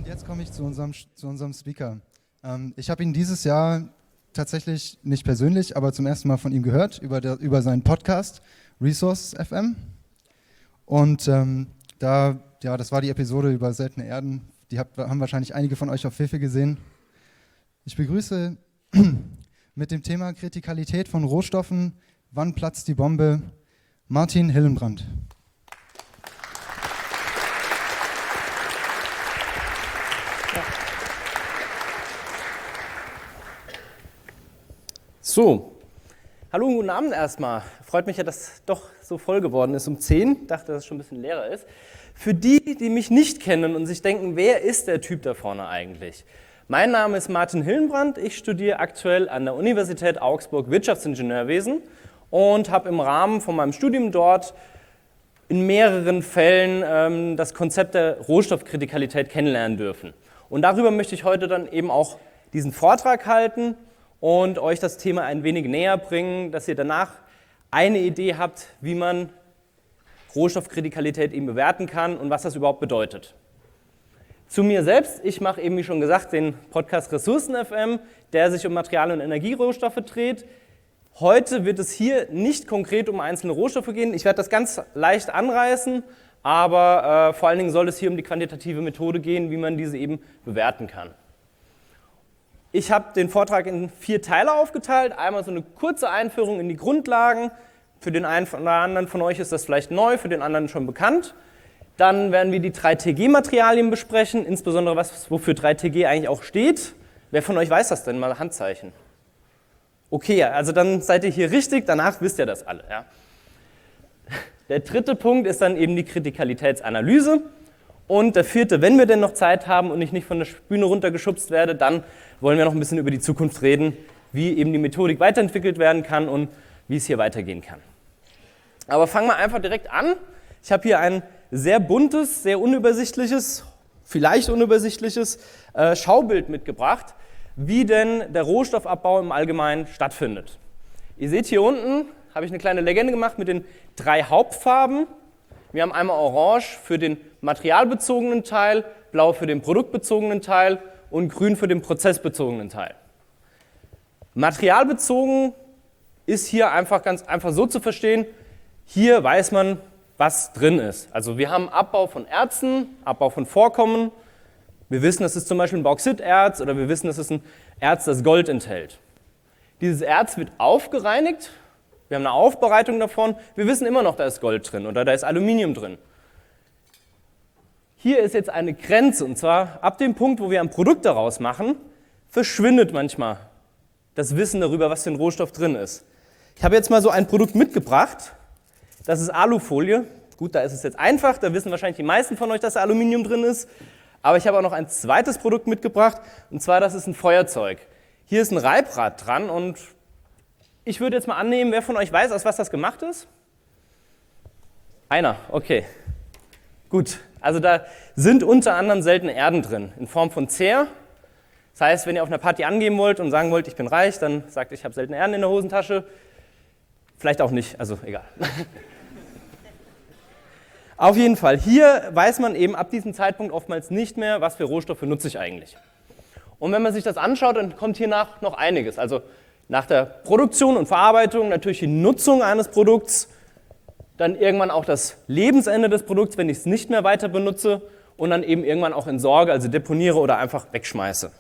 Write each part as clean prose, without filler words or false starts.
Jetzt komme ich zu unserem Speaker. Ich habe ihn dieses Jahr tatsächlich nicht persönlich, aber zum ersten Mal von ihm gehört, über seinen Podcast Resources FM. Und das war die Episode über seltene Erden. Die haben wahrscheinlich einige von euch auf Fefe gesehen. Ich begrüße mit dem Thema Kritikalität von Rohstoffen, wann platzt die Bombe, Martin Hillenbrand. So, hallo und guten Abend erstmal. Freut mich ja, dass doch so voll geworden ist um 10. Dachte, dass es schon ein bisschen leerer ist. Für die, die mich nicht kennen und sich denken, wer ist der Typ da vorne eigentlich? Mein Name ist Martin Hillenbrand. Ich studiere aktuell an der Universität Augsburg Wirtschaftsingenieurwesen und habe im Rahmen von meinem Studium dort in mehreren Fällen das Konzept der Rohstoffkritikalität kennenlernen dürfen. Und darüber möchte ich heute dann eben auch diesen Vortrag halten und euch das Thema ein wenig näher bringen, dass ihr danach eine Idee habt, wie man Rohstoffkritikalität eben bewerten kann und was das überhaupt bedeutet. Zu mir selbst, ich mache eben wie schon gesagt den Podcast Ressourcen FM, der sich um Material- und Energierohstoffe dreht. Heute wird es hier nicht konkret um einzelne Rohstoffe gehen, ich werde das ganz leicht anreißen, aber vor allen Dingen soll es hier um die quantitative Methode gehen, wie man diese eben bewerten kann. Ich habe den Vortrag in 4 Teile aufgeteilt. Einmal so eine kurze Einführung in die Grundlagen. Für den einen oder anderen von euch ist das vielleicht neu, für den anderen schon bekannt. Dann werden wir die 3TG-Materialien besprechen, insbesondere wofür 3TG eigentlich auch steht. Wer von euch weiß das denn? Mal Handzeichen. Okay, also dann seid ihr hier richtig, danach wisst ihr das alle. Ja. Der dritte Punkt ist dann eben die Kritikalitätsanalyse. Und der vierte, wenn wir denn noch Zeit haben und ich nicht von der Bühne runtergeschubst werde, dann wollen wir noch ein bisschen über die Zukunft reden, wie eben die Methodik weiterentwickelt werden kann und wie es hier weitergehen kann. Aber fangen wir einfach direkt an. Ich habe hier ein sehr buntes, sehr unübersichtliches, vielleicht unübersichtliches Schaubild mitgebracht, wie denn der Rohstoffabbau im Allgemeinen stattfindet. Ihr seht hier unten, habe ich eine kleine Legende gemacht mit den 3 Hauptfarben. Wir haben einmal Orange für den materialbezogenen Teil, Blau für den produktbezogenen Teil und Grün für den prozessbezogenen Teil. Materialbezogen ist hier einfach ganz einfach so zu verstehen, hier weiß man, was drin ist. Also wir haben Abbau von Erzen, Abbau von Vorkommen. Wir wissen, das ist zum Beispiel ein Bauxiterz oder wir wissen, das ist ein Erz, das Gold enthält. Dieses Erz wird aufgereinigt. Wir haben eine Aufbereitung davon. Wir wissen immer noch, da ist Gold drin oder da ist Aluminium drin. Hier ist jetzt eine Grenze, und zwar ab dem Punkt, wo wir ein Produkt daraus machen, verschwindet manchmal das Wissen darüber, was für ein Rohstoff drin ist. Ich habe jetzt mal so ein Produkt mitgebracht. Das ist Alufolie. Gut, da ist es jetzt einfach, da wissen wahrscheinlich die meisten von euch, dass da Aluminium drin ist. Aber ich habe auch noch ein zweites Produkt mitgebracht, und zwar das ist ein Feuerzeug. Hier ist ein Reibrad dran und ich würde jetzt mal annehmen, wer von euch weiß, aus was das gemacht ist? Einer, okay. Gut, also da sind unter anderem seltene Erden drin, in Form von Zehr. Das heißt, wenn ihr auf einer Party angeben wollt und sagen wollt, ich bin reich, dann sagt, ich habe seltene Erden in der Hosentasche. Vielleicht auch nicht, also egal. Auf jeden Fall, hier weiß man eben ab diesem Zeitpunkt oftmals nicht mehr, was für Rohstoffe nutze ich eigentlich. Und wenn man sich das anschaut, dann kommt hier noch einiges. Also nach der Produktion und Verarbeitung natürlich die Nutzung eines Produkts, dann irgendwann auch das Lebensende des Produkts, wenn ich es nicht mehr weiter benutze und dann eben irgendwann auch entsorge, also deponiere oder einfach wegschmeiße.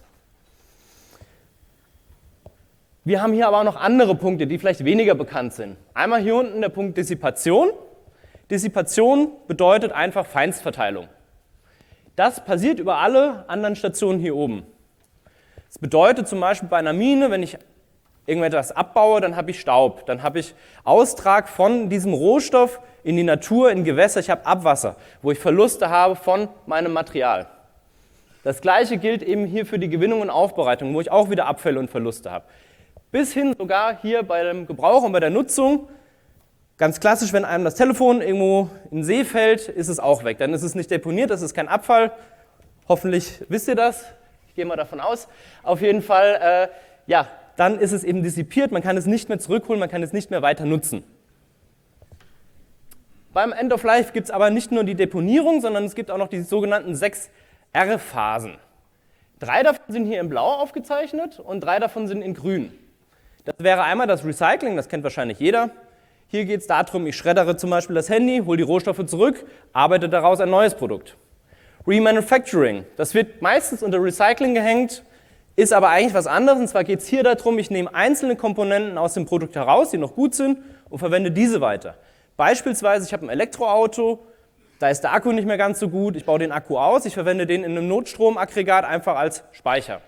Wir haben hier aber auch noch andere Punkte, die vielleicht weniger bekannt sind. Einmal hier unten der Punkt Dissipation. Dissipation bedeutet einfach Feinstverteilung. Das passiert über alle anderen Stationen hier oben. Das bedeutet zum Beispiel bei einer Mine, wenn ich irgendetwas abbaue, dann habe ich Staub, dann habe ich Austrag von diesem Rohstoff in die Natur, in Gewässer, ich habe Abwasser, wo ich Verluste habe von meinem Material. Das Gleiche gilt eben hier für die Gewinnung und Aufbereitung, wo ich auch wieder Abfälle und Verluste habe. Bis hin sogar hier bei dem Gebrauch und bei der Nutzung, ganz klassisch, wenn einem das Telefon irgendwo in den See fällt, ist es auch weg. Dann ist es nicht deponiert, das ist kein Abfall. Hoffentlich wisst ihr das, ich gehe mal davon aus. Auf jeden Fall, dann ist es eben dissipiert, man kann es nicht mehr zurückholen, man kann es nicht mehr weiter nutzen. Beim End of Life gibt es aber nicht nur die Deponierung, sondern es gibt auch noch die sogenannten 6 R-Phasen. 3 davon sind hier in blau aufgezeichnet und 3 davon sind in grün. Das wäre einmal das Recycling, das kennt wahrscheinlich jeder. Hier geht es darum, ich schreddere zum Beispiel das Handy, hole die Rohstoffe zurück, arbeite daraus ein neues Produkt. Remanufacturing, das wird meistens unter Recycling gehängt, ist aber eigentlich was anderes. Und zwar geht es hier darum, ich nehme einzelne Komponenten aus dem Produkt heraus, die noch gut sind, und verwende diese weiter. Beispielsweise, ich habe ein Elektroauto, da ist der Akku nicht mehr ganz so gut, ich baue den Akku aus, ich verwende den in einem Notstromaggregat einfach als Speicher.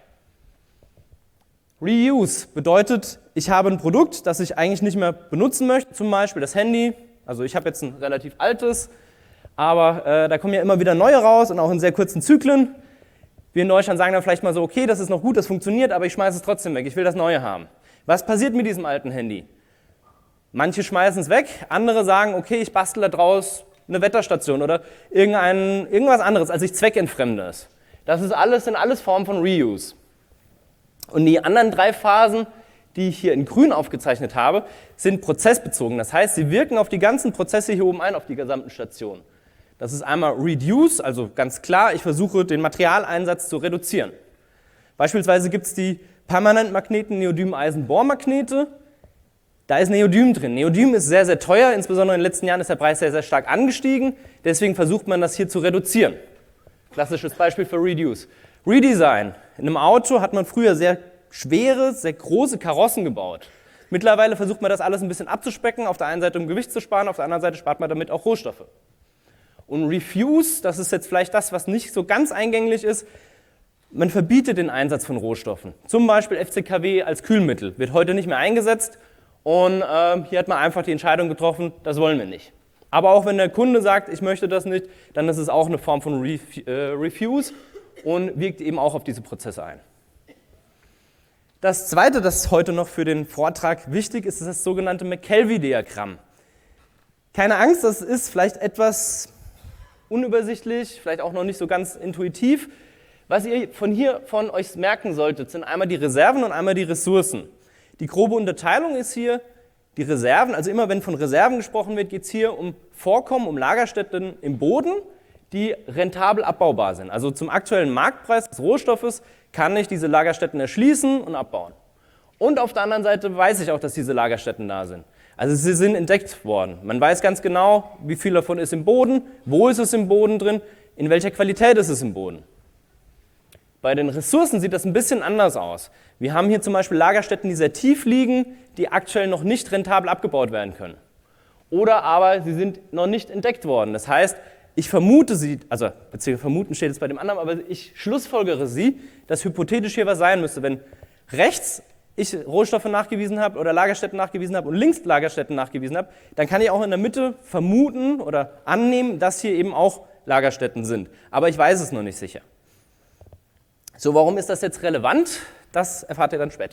Reuse bedeutet, ich habe ein Produkt, das ich eigentlich nicht mehr benutzen möchte, zum Beispiel das Handy. Also ich habe jetzt ein relativ altes, aber da kommen ja immer wieder neue raus und auch in sehr kurzen Zyklen. Wir in Deutschland sagen dann vielleicht mal so, okay, das ist noch gut, das funktioniert, aber ich schmeiße es trotzdem weg, ich will das Neue haben. Was passiert mit diesem alten Handy? Manche schmeißen es weg, andere sagen, okay, ich bastel da draus eine Wetterstation oder irgendwas anderes, also ich zweckentfremde es. Das sind alles Formen von Reuse. Und die anderen 3 Phasen, die ich hier in grün aufgezeichnet habe, sind prozessbezogen. Das heißt, sie wirken auf die ganzen Prozesse hier oben ein, auf die gesamten Stationen. Das ist einmal Reduce, also ganz klar, ich versuche den Materialeinsatz zu reduzieren. Beispielsweise gibt es die Permanentmagneten Neodym-Eisen-Bohrmagnete. Da ist Neodym drin. Neodym ist sehr, sehr teuer, insbesondere in den letzten Jahren ist der Preis sehr, sehr stark angestiegen. Deswegen versucht man das hier zu reduzieren. Klassisches Beispiel für Reduce. Redesign. In einem Auto hat man früher sehr schwere, sehr große Karossen gebaut. Mittlerweile versucht man das alles ein bisschen abzuspecken, auf der einen Seite um Gewicht zu sparen, auf der anderen Seite spart man damit auch Rohstoffe. Und Refuse, das ist jetzt vielleicht das, was nicht so ganz eingänglich ist, man verbietet den Einsatz von Rohstoffen. Zum Beispiel FCKW als Kühlmittel, wird heute nicht mehr eingesetzt und hier hat man einfach die Entscheidung getroffen, das wollen wir nicht. Aber auch wenn der Kunde sagt, ich möchte das nicht, dann ist es auch eine Form von Refuse und wirkt eben auch auf diese Prozesse ein. Das Zweite, das heute noch für den Vortrag wichtig ist, ist das sogenannte McKelvey-Diagramm. Keine Angst, das ist vielleicht etwas unübersichtlich, vielleicht auch noch nicht so ganz intuitiv. Was ihr von euch merken solltet, sind einmal die Reserven und einmal die Ressourcen. Die grobe Unterteilung ist hier die Reserven, also immer wenn von Reserven gesprochen wird, geht es hier um Vorkommen, um Lagerstätten im Boden, die rentabel abbaubar sind. Also zum aktuellen Marktpreis des Rohstoffes kann ich diese Lagerstätten erschließen und abbauen. Und auf der anderen Seite weiß ich auch, dass diese Lagerstätten da sind. Also sie sind entdeckt worden. Man weiß ganz genau, wie viel davon ist im Boden, wo ist es im Boden drin, in welcher Qualität ist es im Boden. Bei den Ressourcen sieht das ein bisschen anders aus. Wir haben hier zum Beispiel Lagerstätten, die sehr tief liegen, die aktuell noch nicht rentabel abgebaut werden können. Oder aber sie sind noch nicht entdeckt worden. Das heißt, ich vermute sie, also beziehungsweise vermuten steht jetzt bei dem anderen, aber ich schlussfolgere sie, dass hypothetisch hier was sein müsste. Wenn rechts ich Rohstoffe nachgewiesen habe oder Lagerstätten nachgewiesen habe und links Lagerstätten nachgewiesen habe, dann kann ich auch in der Mitte vermuten oder annehmen, dass hier eben auch Lagerstätten sind. Aber ich weiß es noch nicht sicher. So, warum ist das jetzt relevant? Das erfahrt ihr dann später.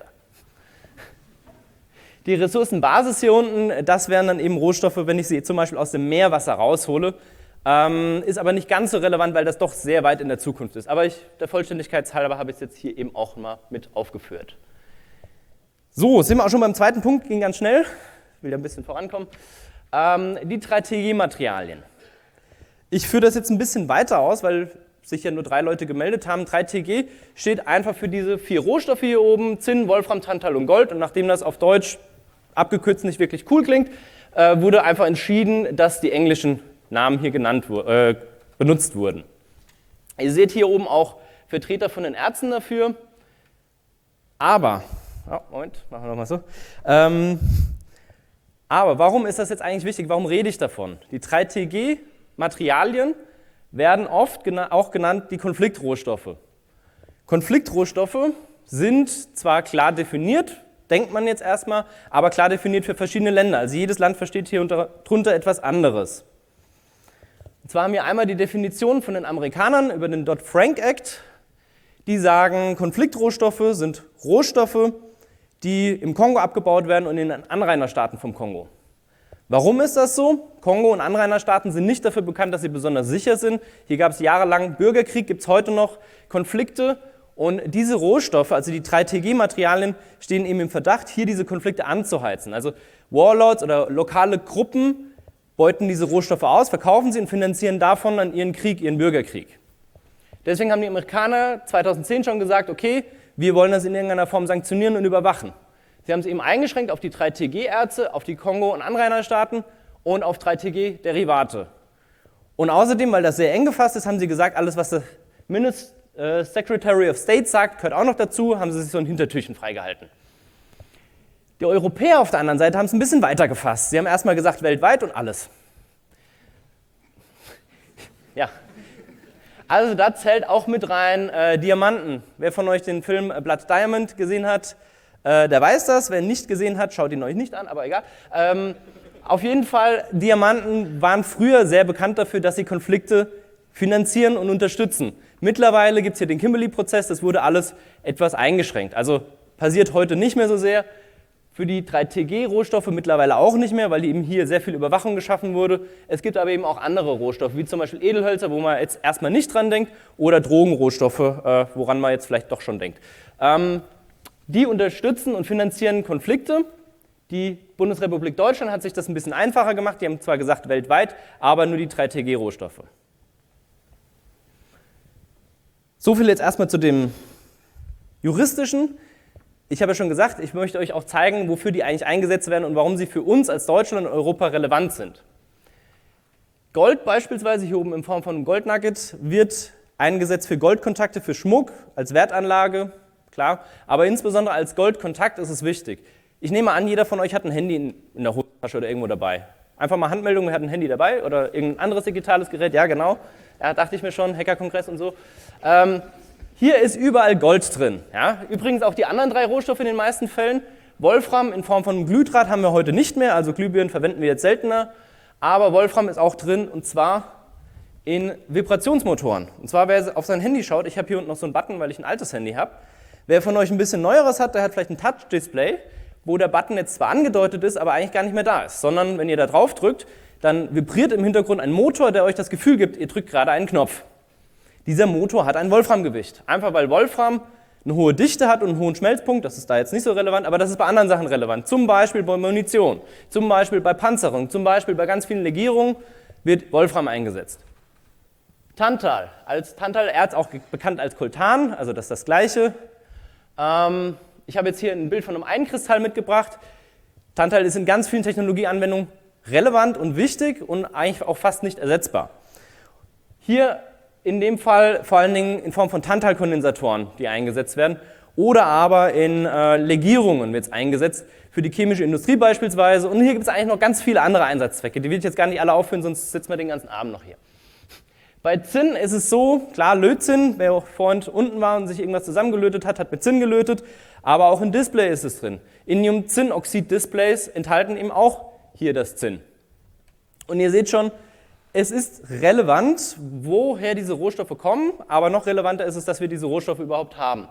Die Ressourcenbasis hier unten, das wären dann eben Rohstoffe, wenn ich sie zum Beispiel aus dem Meerwasser raushole. Ist aber nicht ganz so relevant, weil das doch sehr weit in der Zukunft ist. Aber der Vollständigkeit halber habe ich es jetzt hier eben auch mal mit aufgeführt. So, sind wir auch schon beim zweiten Punkt, ging ganz schnell. Ich will ja ein bisschen vorankommen. Die 3TG-Materialien. Ich führe das jetzt ein bisschen weiter aus, weil sich ja nur 3 Leute gemeldet haben. 3TG steht einfach für diese 4 Rohstoffe hier oben, Zinn, Wolfram, Tantal und Gold. Und nachdem das auf Deutsch abgekürzt nicht wirklich cool klingt, wurde einfach entschieden, dass die englischen Namen hier benutzt wurden. Ihr seht hier oben auch Vertreter von den Ärzten dafür. Aber, Moment, machen wir nochmal so. Aber warum ist das jetzt eigentlich wichtig? Warum rede ich davon? Die 3TG-Materialien werden oft auch genannt die Konfliktrohstoffe. Konfliktrohstoffe sind zwar klar definiert, denkt man jetzt erstmal, aber klar definiert für verschiedene Länder. Also jedes Land versteht hier drunter etwas anderes. Und zwar haben wir einmal die Definition von den Amerikanern über den Dodd-Frank Act. Die sagen, Konfliktrohstoffe sind Rohstoffe, die im Kongo abgebaut werden und in den Anrainerstaaten vom Kongo. Warum ist das so? Kongo und Anrainerstaaten sind nicht dafür bekannt, dass sie besonders sicher sind. Hier gab es jahrelang Bürgerkrieg, gibt es heute noch Konflikte. Und diese Rohstoffe, also die 3TG-Materialien, stehen eben im Verdacht, hier diese Konflikte anzuheizen. Also Warlords oder lokale Gruppen beuten diese Rohstoffe aus, verkaufen sie und finanzieren davon dann ihren Krieg, ihren Bürgerkrieg. Deswegen haben die Amerikaner 2010 schon gesagt, okay, wir wollen das in irgendeiner Form sanktionieren und überwachen. Sie haben es eben eingeschränkt auf die 3TG-Erze, auf die Kongo- und Anrainerstaaten und auf 3TG-Derivate. Und außerdem, weil das sehr eng gefasst ist, haben sie gesagt, alles, was der Secretary of State sagt, gehört auch noch dazu, haben sie sich so ein Hintertürchen freigehalten. Die Europäer auf der anderen Seite haben es ein bisschen weiter gefasst. Sie haben erstmal gesagt, weltweit und alles. Ja. Also da zählt auch mit rein Diamanten. Wer von euch den Film Blood Diamond gesehen hat, der weiß das. Wer ihn nicht gesehen hat, schaut ihn euch nicht an, aber egal. Auf jeden Fall, Diamanten waren früher sehr bekannt dafür, dass sie Konflikte finanzieren und unterstützen. Mittlerweile gibt es hier den Kimberley-Prozess, das wurde alles etwas eingeschränkt. Also passiert heute nicht mehr so sehr. Für die 3TG-Rohstoffe mittlerweile auch nicht mehr, weil eben hier sehr viel Überwachung geschaffen wurde. Es gibt aber eben auch andere Rohstoffe, wie zum Beispiel Edelhölzer, wo man jetzt erstmal nicht dran denkt, oder Drogenrohstoffe, woran man jetzt vielleicht doch schon denkt. Die unterstützen und finanzieren Konflikte. Die Bundesrepublik Deutschland hat sich das ein bisschen einfacher gemacht. Die haben zwar gesagt weltweit, aber nur die 3TG-Rohstoffe. So viel jetzt erstmal zu dem Juristischen. Ich habe ja schon gesagt, ich möchte euch auch zeigen, wofür die eigentlich eingesetzt werden und warum sie für uns als Deutschland und Europa relevant sind. Gold beispielsweise, hier oben in Form von Goldnugget, wird eingesetzt für Goldkontakte, für Schmuck, als Wertanlage, klar, aber insbesondere als Goldkontakt ist es wichtig. Ich nehme an, jeder von euch hat ein Handy in der Hosentasche oder irgendwo dabei. Einfach mal Handmeldung, wer hat ein Handy dabei oder irgendein anderes digitales Gerät, ja genau, ja, dachte ich mir schon, Hackerkongress und so. Hier ist überall Gold drin. Ja? Übrigens auch die anderen 3 Rohstoffe in den meisten Fällen. Wolfram in Form von Glühdraht haben wir heute nicht mehr, also Glühbirnen verwenden wir jetzt seltener. Aber Wolfram ist auch drin und zwar in Vibrationsmotoren. Und zwar, wer auf sein Handy schaut, ich habe hier unten noch so einen Button, weil ich ein altes Handy habe. Wer von euch ein bisschen neueres hat, der hat vielleicht ein Touch-Display, wo der Button jetzt zwar angedeutet ist, aber eigentlich gar nicht mehr da ist. Sondern wenn ihr da drauf drückt, dann vibriert im Hintergrund ein Motor, der euch das Gefühl gibt, ihr drückt gerade einen Knopf. Dieser Motor hat ein Wolframgewicht. Einfach weil Wolfram eine hohe Dichte hat und einen hohen Schmelzpunkt, das ist da jetzt nicht so relevant, aber das ist bei anderen Sachen relevant. Zum Beispiel bei Munition, zum Beispiel bei Panzerung, zum Beispiel bei ganz vielen Legierungen wird Wolfram eingesetzt. Tantal, als Tantalerz auch bekannt als Coltan, also das ist das Gleiche. Ich habe jetzt hier ein Bild von einem Einkristall mitgebracht. Tantal ist in ganz vielen Technologieanwendungen relevant und wichtig und eigentlich auch fast nicht ersetzbar. Hier in dem Fall vor allen Dingen in Form von Tantalkondensatoren, die eingesetzt werden, oder aber in Legierungen wird es eingesetzt, für die chemische Industrie beispielsweise. Und hier gibt es eigentlich noch ganz viele andere Einsatzzwecke, die will ich jetzt gar nicht alle aufführen, sonst sitzen wir den ganzen Abend noch hier. Bei Zinn ist es so, klar, Lötzinn, wer auch vorhin unten war und sich irgendwas zusammengelötet hat, hat mit Zinn gelötet, aber auch in Display ist es drin. Indium-Zinnoxid-Displays enthalten eben auch hier das Zinn. Und ihr seht schon, es ist relevant, woher diese Rohstoffe kommen, aber noch relevanter ist es, dass wir diese Rohstoffe überhaupt haben.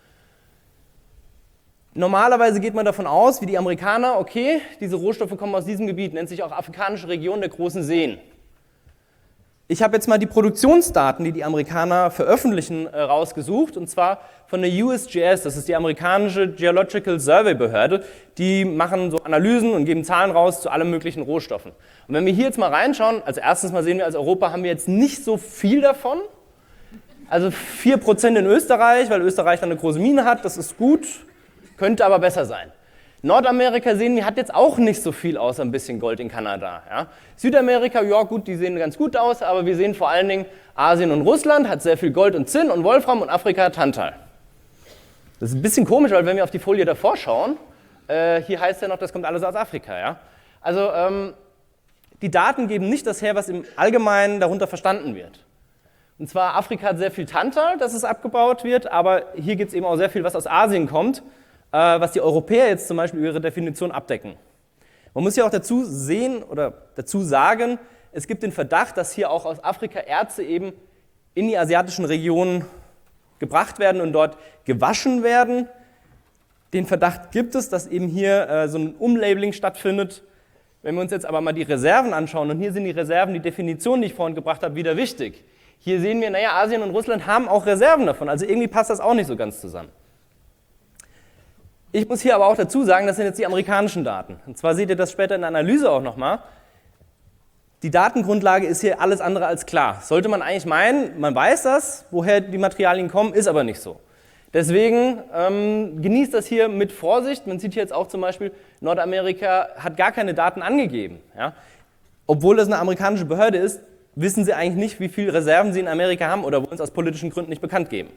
Normalerweise geht man davon aus, wie die Amerikaner, okay, diese Rohstoffe kommen aus diesem Gebiet, nennt sich auch afrikanische Region der großen Seen. Ich habe jetzt mal die Produktionsdaten, die die Amerikaner veröffentlichen, rausgesucht, und zwar von der USGS, das ist die amerikanische Geological Survey Behörde. Die machen so Analysen und geben Zahlen raus zu allen möglichen Rohstoffen. Und wenn wir hier jetzt mal reinschauen, als erstes mal sehen wir, als Europa haben wir jetzt nicht so viel davon. Also 4% in Österreich, weil Österreich dann eine große Mine hat, das ist gut, könnte aber besser sein. Nordamerika sehen wir, hat jetzt auch nicht so viel außer ein bisschen Gold in Kanada. Ja. Südamerika, ja gut, die sehen ganz gut aus, aber wir sehen vor allen Dingen Asien und Russland, hat sehr viel Gold und Zinn und Wolfram und Afrika Tantal. Das ist ein bisschen komisch, weil wenn wir auf die Folie davor schauen, hier heißt ja noch, das kommt alles aus Afrika. Ja. Also die Daten geben nicht das her, was im Allgemeinen darunter verstanden wird. Und zwar Afrika hat sehr viel Tantal, dass es abgebaut wird, aber hier gibt es eben auch sehr viel, was aus Asien kommt, was die Europäer jetzt zum Beispiel über ihre Definition abdecken. Man muss ja auch dazu sehen oder dazu sagen, es gibt den Verdacht, dass hier auch aus Afrika Erze eben in die asiatischen Regionen gebracht werden und dort gewaschen werden. Den Verdacht gibt es, dass eben hier so ein Umlabeling stattfindet. Wenn wir uns jetzt aber mal die Reserven anschauen, und hier sind die Reserven, die Definition, die ich vorhin gebracht habe, wieder wichtig. Hier sehen wir, naja, Asien und Russland haben auch Reserven davon, also irgendwie passt das auch nicht so ganz zusammen. Ich muss hier aber auch dazu sagen, das sind jetzt die amerikanischen Daten. Und zwar seht ihr das später in der Analyse auch nochmal. Die Datengrundlage ist hier alles andere als klar. Sollte man eigentlich meinen, man weiß das, woher die Materialien kommen, ist aber nicht so. Deswegen genießt das hier mit Vorsicht. Man sieht hier jetzt auch zum Beispiel, Nordamerika hat gar keine Daten angegeben. Ja? Obwohl das eine amerikanische Behörde ist, wissen sie eigentlich nicht, wie viele Reserven sie in Amerika haben oder wollen es aus politischen Gründen nicht bekannt geben.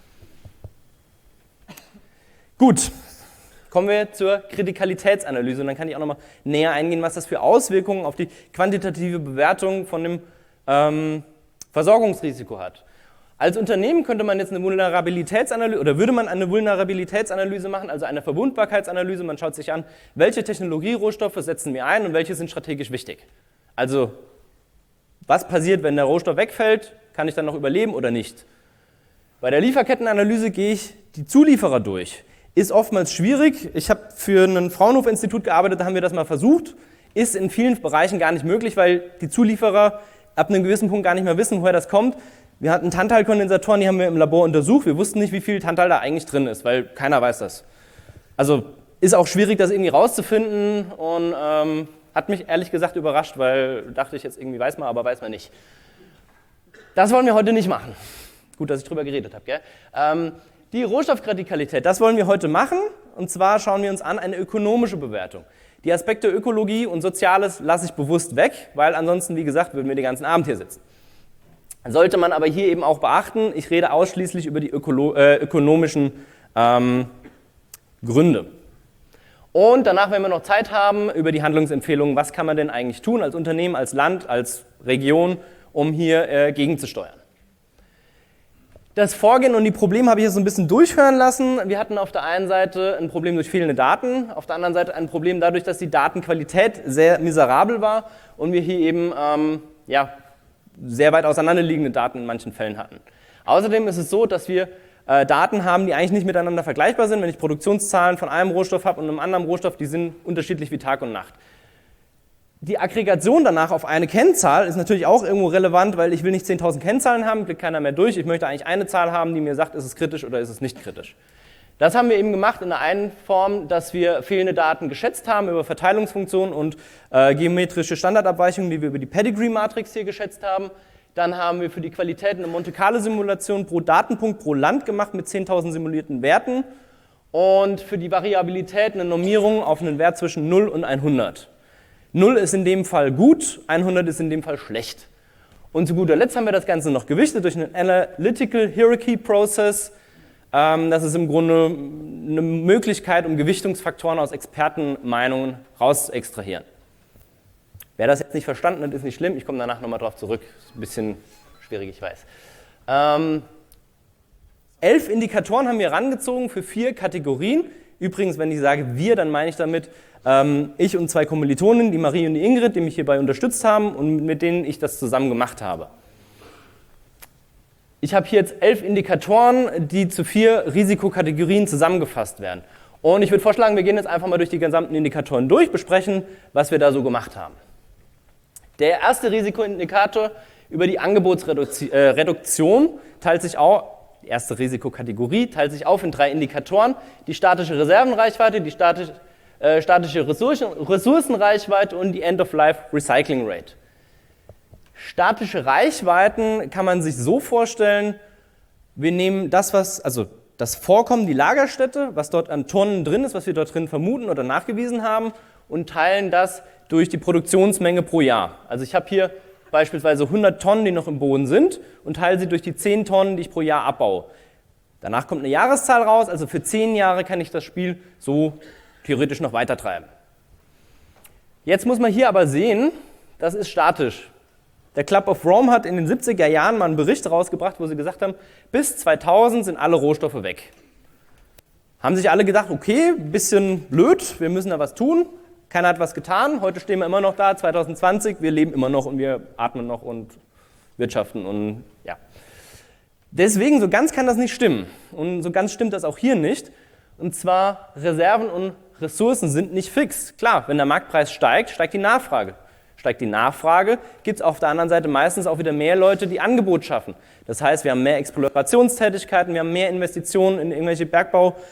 Gut, kommen wir zur Kritikalitätsanalyse und dann kann ich auch nochmal näher eingehen, was das für Auswirkungen auf die quantitative Bewertung von dem Versorgungsrisiko hat. Als Unternehmen könnte man jetzt eine Vulnerabilitätsanalyse oder würde man eine Vulnerabilitätsanalyse machen, also eine Verwundbarkeitsanalyse. Man schaut sich an, welche Technologierohstoffe setzen wir ein und welche sind strategisch wichtig. Also, was passiert, wenn der Rohstoff wegfällt? Kann ich dann noch überleben oder nicht? Bei der Lieferkettenanalyse gehe ich die Zulieferer durch. Ist oftmals schwierig. Ich habe für ein Fraunhofer-Institut gearbeitet, da haben wir das mal versucht. Ist in vielen Bereichen gar nicht möglich, weil die Zulieferer ab einem gewissen Punkt gar nicht mehr wissen, woher das kommt. Wir hatten Tantalkondensatoren, die haben wir im Labor untersucht. Wir wussten nicht, wie viel Tantal da eigentlich drin ist, weil keiner weiß das. Also ist auch schwierig, das irgendwie rauszufinden und hat mich ehrlich gesagt überrascht, weil dachte ich jetzt irgendwie weiß man, aber weiß man nicht. Das wollen wir heute nicht machen. Gut, dass ich drüber geredet habe, gell? Die Rohstoffkritikalität, das wollen wir heute machen. Und zwar schauen wir uns an eine ökonomische Bewertung. Die Aspekte Ökologie und Soziales lasse ich bewusst weg, weil ansonsten, wie gesagt, würden wir den ganzen Abend hier sitzen. Sollte man aber hier eben auch beachten, ich rede ausschließlich über die ökonomischen Gründe. Und danach, wenn wir noch Zeit haben, über die Handlungsempfehlungen, was kann man denn eigentlich tun als Unternehmen, als Land, als Region, um hier gegenzusteuern. Das Vorgehen und die Probleme habe ich jetzt so ein bisschen durchhören lassen. Wir hatten auf der einen Seite ein Problem durch fehlende Daten, auf der anderen Seite ein Problem dadurch, dass die Datenqualität sehr miserabel war und wir hier eben sehr weit auseinanderliegende Daten in manchen Fällen hatten. Außerdem ist es so, dass wir Daten haben, die eigentlich nicht miteinander vergleichbar sind. Wenn ich Produktionszahlen von einem Rohstoff habe und einem anderen Rohstoff, die sind unterschiedlich wie Tag und Nacht. Die Aggregation danach auf eine Kennzahl ist natürlich auch irgendwo relevant, weil ich will nicht 10.000 Kennzahlen haben, klickt keiner mehr durch. Ich möchte eigentlich eine Zahl haben, die mir sagt, ist es kritisch oder ist es nicht kritisch. Das haben wir eben gemacht in der einen Form, dass wir fehlende Daten geschätzt haben über Verteilungsfunktionen und geometrische Standardabweichungen, die wir über die Pedigree-Matrix hier geschätzt haben. Dann haben wir für die Qualität eine Monte-Carlo-Simulation pro Datenpunkt pro Land gemacht mit 10.000 simulierten Werten und für die Variabilität eine Normierung auf einen Wert zwischen 0 und 100. 0 ist in dem Fall gut, 100 ist in dem Fall schlecht. Und zu guter Letzt haben wir das Ganze noch gewichtet durch einen Analytical Hierarchy Process. Das ist im Grunde eine Möglichkeit, um Gewichtungsfaktoren aus Expertenmeinungen rauszuextrahieren. Wer das jetzt nicht verstanden hat, ist nicht schlimm. Ich komme danach nochmal drauf zurück. Ist ein bisschen schwierig, ich weiß. 11 Indikatoren haben wir herangezogen für 4 Kategorien. Übrigens, wenn ich sage wir, dann meine ich damit ich und 2 Kommilitonen, die Marie und die Ingrid, die mich hierbei unterstützt haben und mit denen ich das zusammen gemacht habe. Ich habe hier jetzt 11 Indikatoren, die zu 4 Risikokategorien zusammengefasst werden. Und ich würde vorschlagen, wir gehen jetzt einfach mal durch die gesamten Indikatoren durch, besprechen, was wir da so gemacht haben. Der erste Risikoindikator über die Angebotsreduktion teilt sich auch, die erste Risikokategorie teilt sich auf in 3 Indikatoren, die statische Reservenreichweite, die statische Ressourcenreichweite und die End-of-Life-Recycling-Rate. Statische Reichweiten kann man sich so vorstellen, wir nehmen das, das Vorkommen, die Lagerstätte, was dort an Tonnen drin ist, was wir dort drin vermuten oder nachgewiesen haben und teilen das durch die Produktionsmenge pro Jahr. Also ich habe hier beispielsweise 100 Tonnen, die noch im Boden sind und teile sie durch die 10 Tonnen, die ich pro Jahr abbaue. Danach kommt eine Jahreszahl raus, also für 10 Jahre kann ich das Spiel so theoretisch noch weitertreiben. Jetzt muss man hier aber sehen, das ist statisch. Der Club of Rome hat in den 70er Jahren mal einen Bericht rausgebracht, wo sie gesagt haben, bis 2000 sind alle Rohstoffe weg. Haben sich alle gedacht, okay, ein bisschen blöd, wir müssen da was tun. Keiner hat was getan, heute stehen wir immer noch da, 2020, wir leben immer noch und wir atmen noch und wirtschaften und ja. Deswegen, so ganz kann das nicht stimmen und so ganz stimmt das auch hier nicht. Und zwar, Reserven und Ressourcen sind nicht fix. Klar, wenn der Marktpreis steigt, steigt die Nachfrage. Steigt die Nachfrage, gibt es auf der anderen Seite meistens auch wieder mehr Leute, die Angebot schaffen. Das heißt, wir haben mehr Explorationstätigkeiten, wir haben mehr Investitionen in irgendwelche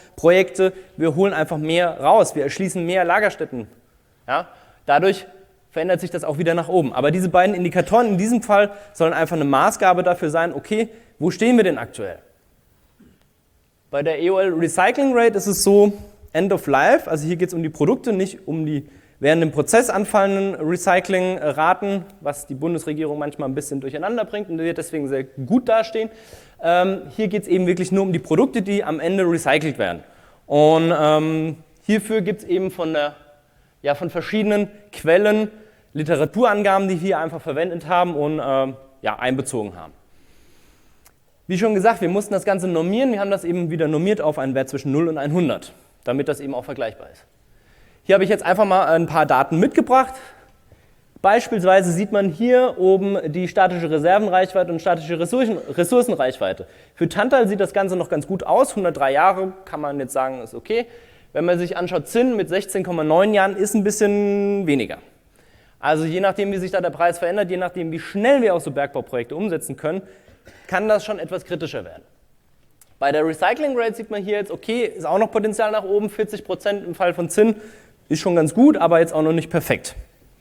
Bergbauprojekte, wir holen einfach mehr raus, wir erschließen mehr Lagerstätten. Ja? Dadurch verändert sich das auch wieder nach oben. Aber diese beiden Indikatoren in diesem Fall sollen einfach eine Maßgabe dafür sein, okay, wo stehen wir denn aktuell? Bei der EOL Recycling Rate ist es so, End of Life, also hier geht es um die Produkte, nicht um die während dem Prozess anfallenden Recycling-Raten, was die Bundesregierung manchmal ein bisschen durcheinander bringt und wir deswegen sehr gut dastehen. Hier geht es eben wirklich nur um die Produkte, die am Ende recycelt werden. Und hierfür gibt es eben von verschiedenen Quellen Literaturangaben, die wir hier einfach verwendet haben und einbezogen haben. Wie schon gesagt, wir mussten das Ganze normieren. Wir haben das eben wieder normiert auf einen Wert zwischen 0 und 100, damit das eben auch vergleichbar ist. Hier habe ich jetzt einfach mal ein paar Daten mitgebracht. Beispielsweise sieht man hier oben die statische Reservenreichweite und statische Ressourcenreichweite. Für Tantal sieht das Ganze noch ganz gut aus. 103 Jahre kann man jetzt sagen, ist okay. Wenn man sich anschaut, Zinn mit 16,9 Jahren ist ein bisschen weniger. Also je nachdem, wie sich da der Preis verändert, je nachdem, wie schnell wir auch so Bergbauprojekte umsetzen können, kann das schon etwas kritischer werden. Bei der Recycling Rate sieht man hier jetzt, okay, ist auch noch Potenzial nach oben, 40% im Fall von Zinn, ist schon ganz gut, aber jetzt auch noch nicht perfekt.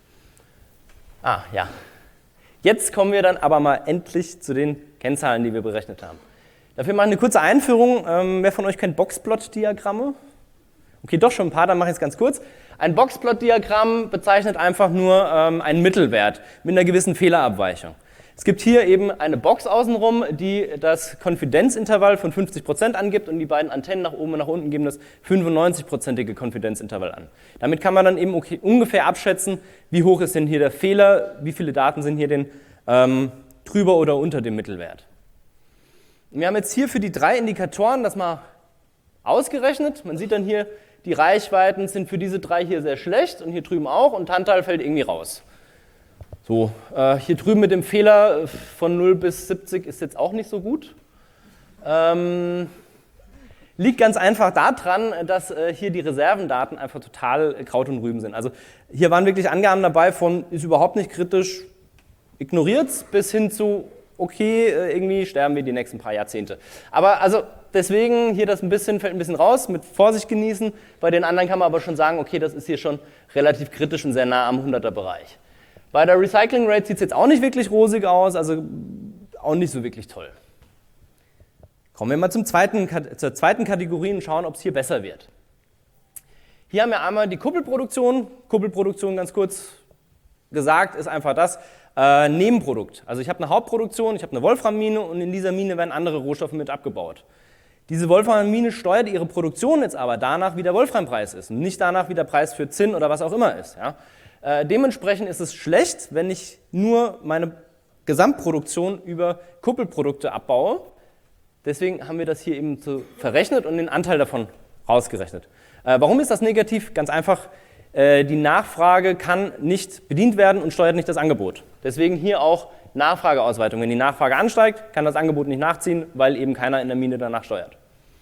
Ja. Jetzt kommen wir dann aber mal endlich zu den Kennzahlen, die wir berechnet haben. Dafür mache ich eine kurze Einführung. Wer von euch kennt Boxplot-Diagramme? Okay, doch schon ein paar, dann mache ich es ganz kurz. Ein Boxplot-Diagramm bezeichnet einfach nur einen Mittelwert mit einer gewissen Fehlerabweichung. Es gibt hier eben eine Box außenrum, die das Konfidenzintervall von 50% angibt und die beiden Antennen nach oben und nach unten geben das 95%ige Konfidenzintervall an. Damit kann man dann eben ungefähr abschätzen, wie hoch ist denn hier der Fehler, wie viele Daten sind hier denn drüber oder unter dem Mittelwert. Und wir haben jetzt hier für die 3 Indikatoren das mal ausgerechnet. Man sieht dann hier, die Reichweiten sind für diese 3 hier sehr schlecht und hier drüben auch und Tantal fällt irgendwie raus. So, hier drüben mit dem Fehler von 0 bis 70 ist jetzt auch nicht so gut. Liegt ganz einfach daran, dass hier die Reservendaten einfach total Kraut und Rüben sind. Also hier waren wirklich Angaben dabei von, ist überhaupt nicht kritisch, ignoriert's, bis hin zu, okay, irgendwie sterben wir die nächsten paar Jahrzehnte. Aber also deswegen hier fällt ein bisschen raus, mit Vorsicht genießen. Bei den anderen kann man aber schon sagen, okay, das ist hier schon relativ kritisch und sehr nah am 100er-Bereich. Bei der Recycling Rate sieht es jetzt auch nicht wirklich rosig aus, also auch nicht so wirklich toll. Kommen wir mal zur zweiten Kategorie und schauen, ob es hier besser wird. Hier haben wir einmal die Kuppelproduktion. Kuppelproduktion, ganz kurz gesagt, ist einfach das Nebenprodukt. Also ich habe eine Hauptproduktion, ich habe eine Wolframmine und in dieser Mine werden andere Rohstoffe mit abgebaut. Diese Wolframmine steuert ihre Produktion jetzt aber danach, wie der Wolframpreis ist und nicht danach, wie der Preis für Zinn oder was auch immer ist. Ja? Dementsprechend ist es schlecht, wenn ich nur meine Gesamtproduktion über Kuppelprodukte abbaue. Deswegen haben wir das hier eben so verrechnet und den Anteil davon rausgerechnet. Warum ist das negativ? Ganz einfach, die Nachfrage kann nicht bedient werden und steuert nicht das Angebot. Deswegen hier auch Nachfrageausweitung. Wenn die Nachfrage ansteigt, kann das Angebot nicht nachziehen, weil eben keiner in der Mine danach steuert.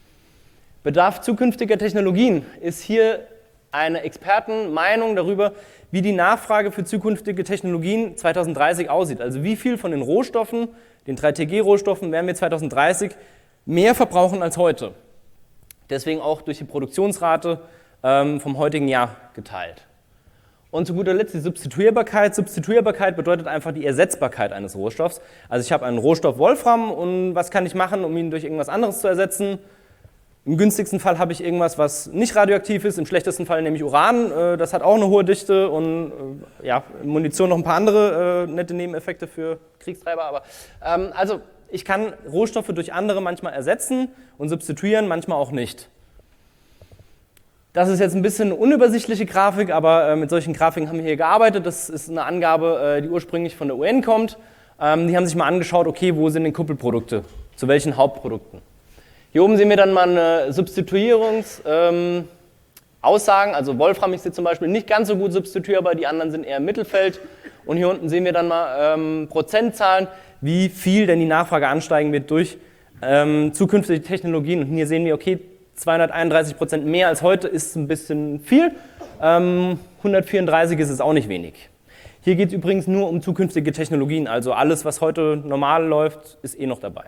Bedarf zukünftiger Technologien ist hier eine Expertenmeinung darüber, wie die Nachfrage für zukünftige Technologien 2030 aussieht. Also wie viel von den Rohstoffen, den 3TG-Rohstoffen, werden wir 2030 mehr verbrauchen als heute. Deswegen auch durch die Produktionsrate vom heutigen Jahr geteilt. Und zu guter Letzt die Substituierbarkeit. Substituierbarkeit bedeutet einfach die Ersetzbarkeit eines Rohstoffs. Also ich habe einen Rohstoff Wolfram und was kann ich machen, um ihn durch irgendwas anderes zu ersetzen? Im günstigsten Fall habe ich irgendwas, was nicht radioaktiv ist, im schlechtesten Fall nehme ich Uran, das hat auch eine hohe Dichte und Munition noch ein paar andere nette Nebeneffekte für Kriegstreiber. Aber also ich kann Rohstoffe durch andere manchmal ersetzen und substituieren, manchmal auch nicht. Das ist jetzt ein bisschen eine unübersichtliche Grafik, aber mit solchen Grafiken haben wir hier gearbeitet. Das ist eine Angabe, die ursprünglich von der UN kommt. Die haben sich mal angeschaut, okay, wo sind denn Kuppelprodukte, zu welchen Hauptprodukten. Hier oben sehen wir dann mal eine Substituierungsaussagen, also Wolfram ist hier zum Beispiel nicht ganz so gut substituierbar, die anderen sind eher im Mittelfeld. Und hier unten sehen wir dann mal Prozentzahlen, wie viel denn die Nachfrage ansteigen wird durch zukünftige Technologien. Und hier sehen wir, okay, 231% mehr als heute ist ein bisschen viel, 134 ist es auch nicht wenig. Hier geht es übrigens nur um zukünftige Technologien, also alles, was heute normal läuft, ist noch dabei.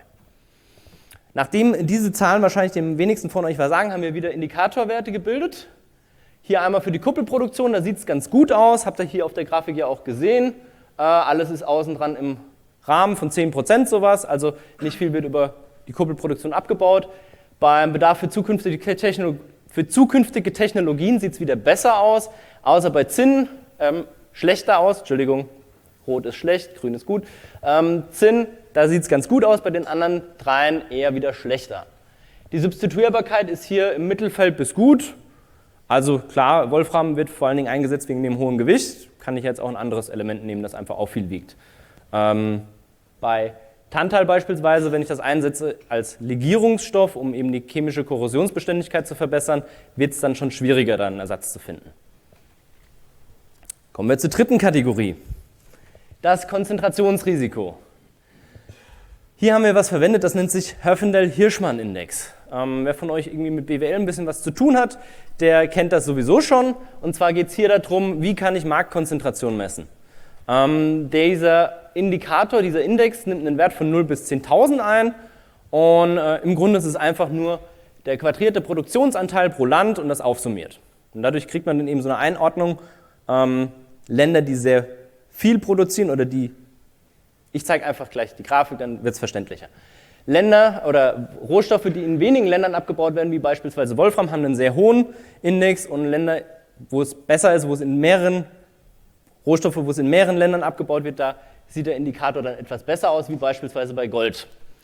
Nachdem diese Zahlen wahrscheinlich dem wenigsten von euch was sagen, haben wir wieder Indikatorwerte gebildet. Hier einmal für die Kuppelproduktion, da sieht es ganz gut aus, habt ihr hier auf der Grafik ja auch gesehen. Alles ist außen dran im Rahmen von 10% sowas, also nicht viel wird über die Kuppelproduktion abgebaut. Beim Bedarf für zukünftige Technologien sieht es wieder besser aus, außer bei Zinn schlechter aus, Entschuldigung, rot ist schlecht, grün ist gut. Zinn, da sieht es ganz gut aus, bei den anderen dreien eher wieder schlechter. Die Substituierbarkeit ist hier im Mittelfeld bis gut. Also klar, Wolfram wird vor allen Dingen eingesetzt wegen dem hohen Gewicht. Kann ich jetzt auch ein anderes Element nehmen, das einfach auch viel wiegt. Bei Tantal beispielsweise, wenn ich das einsetze als Legierungsstoff, um eben die chemische Korrosionsbeständigkeit zu verbessern, wird es dann schon schwieriger, da einen Ersatz zu finden. Kommen wir zur dritten Kategorie. Das Konzentrationsrisiko. Hier haben wir was verwendet, das nennt sich Herfindahl-Hirschman-Index. Wer von euch irgendwie mit BWL ein bisschen was zu tun hat, der kennt das sowieso schon. Und zwar geht es hier darum, wie kann ich Marktkonzentration messen. Dieser Indikator, dieser Index nimmt einen Wert von 0 bis 10.000 ein. Und im Grunde ist es einfach nur der quadrierte Produktionsanteil pro Land und das aufsummiert. Und dadurch kriegt man dann eben so eine Einordnung, Länder, die sehr viel produzieren oder die, ich zeige einfach gleich die Grafik, dann wird es verständlicher. Länder oder Rohstoffe, die in wenigen Ländern abgebaut werden, wie beispielsweise Wolfram, haben einen sehr hohen Index, und Länder, wo es besser ist, wo es in mehreren Ländern abgebaut wird, da sieht der Indikator dann etwas besser aus, wie beispielsweise bei Gold.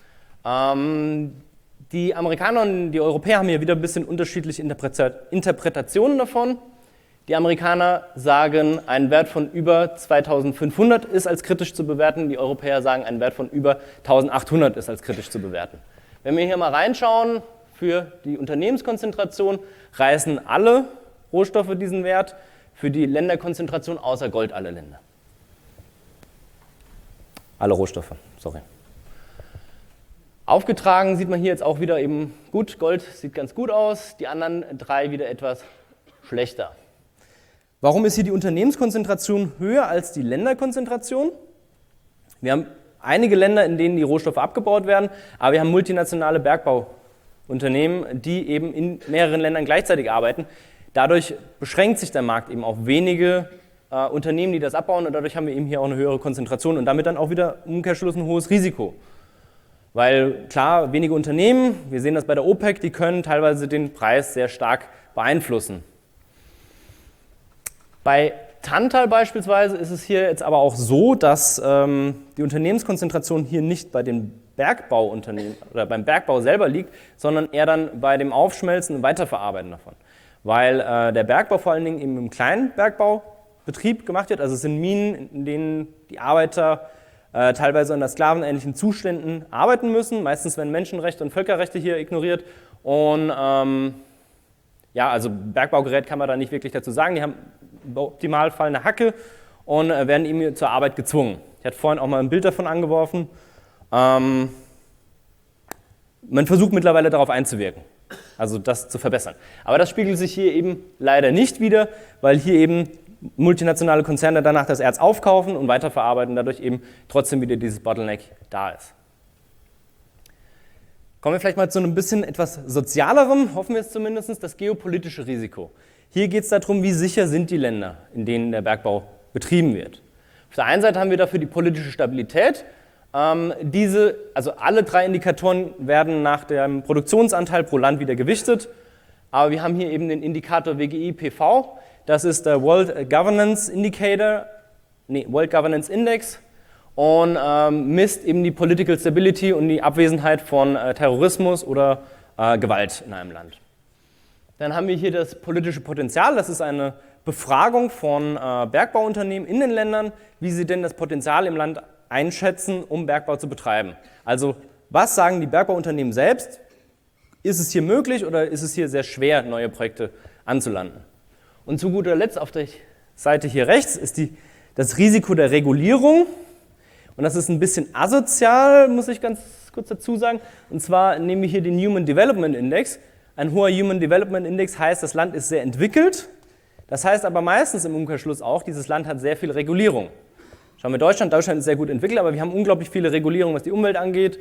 Die Amerikaner und die Europäer haben hier wieder ein bisschen unterschiedliche Interpretationen davon. Die Amerikaner sagen, ein Wert von über 2500 ist als kritisch zu bewerten. Die Europäer sagen, ein Wert von über 1800 ist als kritisch zu bewerten. Wenn wir hier mal reinschauen, für die Unternehmenskonzentration reißen alle Rohstoffe diesen Wert, für die Länderkonzentration außer Gold alle Länder. Alle Rohstoffe, sorry. Aufgetragen sieht man hier jetzt auch wieder eben gut, Gold sieht ganz gut aus, die anderen drei wieder etwas schlechter. Warum ist hier die Unternehmenskonzentration höher als die Länderkonzentration? Wir haben einige Länder, in denen die Rohstoffe abgebaut werden, aber wir haben multinationale Bergbauunternehmen, die eben in mehreren Ländern gleichzeitig arbeiten. Dadurch beschränkt sich der Markt eben auf wenige Unternehmen, die das abbauen, und dadurch haben wir eben hier auch eine höhere Konzentration und damit dann auch wieder im Umkehrschluss ein hohes Risiko. Weil klar, wenige Unternehmen, wir sehen das bei der OPEC, die können teilweise den Preis sehr stark beeinflussen. Bei Tantal beispielsweise ist es hier jetzt aber auch so, dass die Unternehmenskonzentration hier nicht bei den Bergbauunternehmen oder beim Bergbau selber liegt, sondern eher dann bei dem Aufschmelzen und Weiterverarbeiten davon. Weil der Bergbau vor allen Dingen eben im kleinen Bergbaubetrieb gemacht wird, also es sind Minen, in denen die Arbeiter teilweise unter sklavenähnlichen Zuständen arbeiten müssen. Meistens werden Menschenrechte und Völkerrechte hier ignoriert. Und ja, also Bergbaugerät kann man da nicht wirklich dazu sagen. Die haben im Optimalfall eine Hacke und werden eben zur Arbeit gezwungen. Ich hatte vorhin auch mal ein Bild davon angeworfen. Man versucht mittlerweile darauf einzuwirken, also das zu verbessern. Aber das spiegelt sich hier eben leider nicht wider, weil hier eben multinationale Konzerne danach das Erz aufkaufen und weiterverarbeiten, dadurch eben trotzdem wieder dieses Bottleneck da ist. Kommen wir vielleicht mal zu einem bisschen etwas sozialerem, hoffen wir es zumindest, das geopolitische Risiko. Hier geht es darum, wie sicher sind die Länder, in denen der Bergbau betrieben wird. Auf der einen Seite haben wir dafür die politische Stabilität. Also alle drei Indikatoren werden nach dem Produktionsanteil pro Land wieder gewichtet. Aber wir haben hier eben den Indikator WGI-PV. Das ist der World Governance Index und misst eben die Political Stability und die Abwesenheit von Terrorismus oder Gewalt in einem Land. Dann haben wir hier das politische Potenzial. Das ist eine Befragung von Bergbauunternehmen in den Ländern, wie sie denn das Potenzial im Land einschätzen, um Bergbau zu betreiben. Also was sagen die Bergbauunternehmen selbst? Ist es hier möglich oder ist es hier sehr schwer, neue Projekte anzulanden? Und zu guter Letzt auf der Seite hier rechts ist das Risiko der Regulierung. Und das ist ein bisschen asozial, muss ich ganz kurz dazu sagen. Und zwar nehmen wir hier den Human Development Index. Ein hoher Human Development Index heißt, das Land ist sehr entwickelt. Das heißt aber meistens im Umkehrschluss auch, dieses Land hat sehr viel Regulierung. Schauen wir Deutschland. Deutschland ist sehr gut entwickelt, aber wir haben unglaublich viele Regulierungen, was die Umwelt angeht.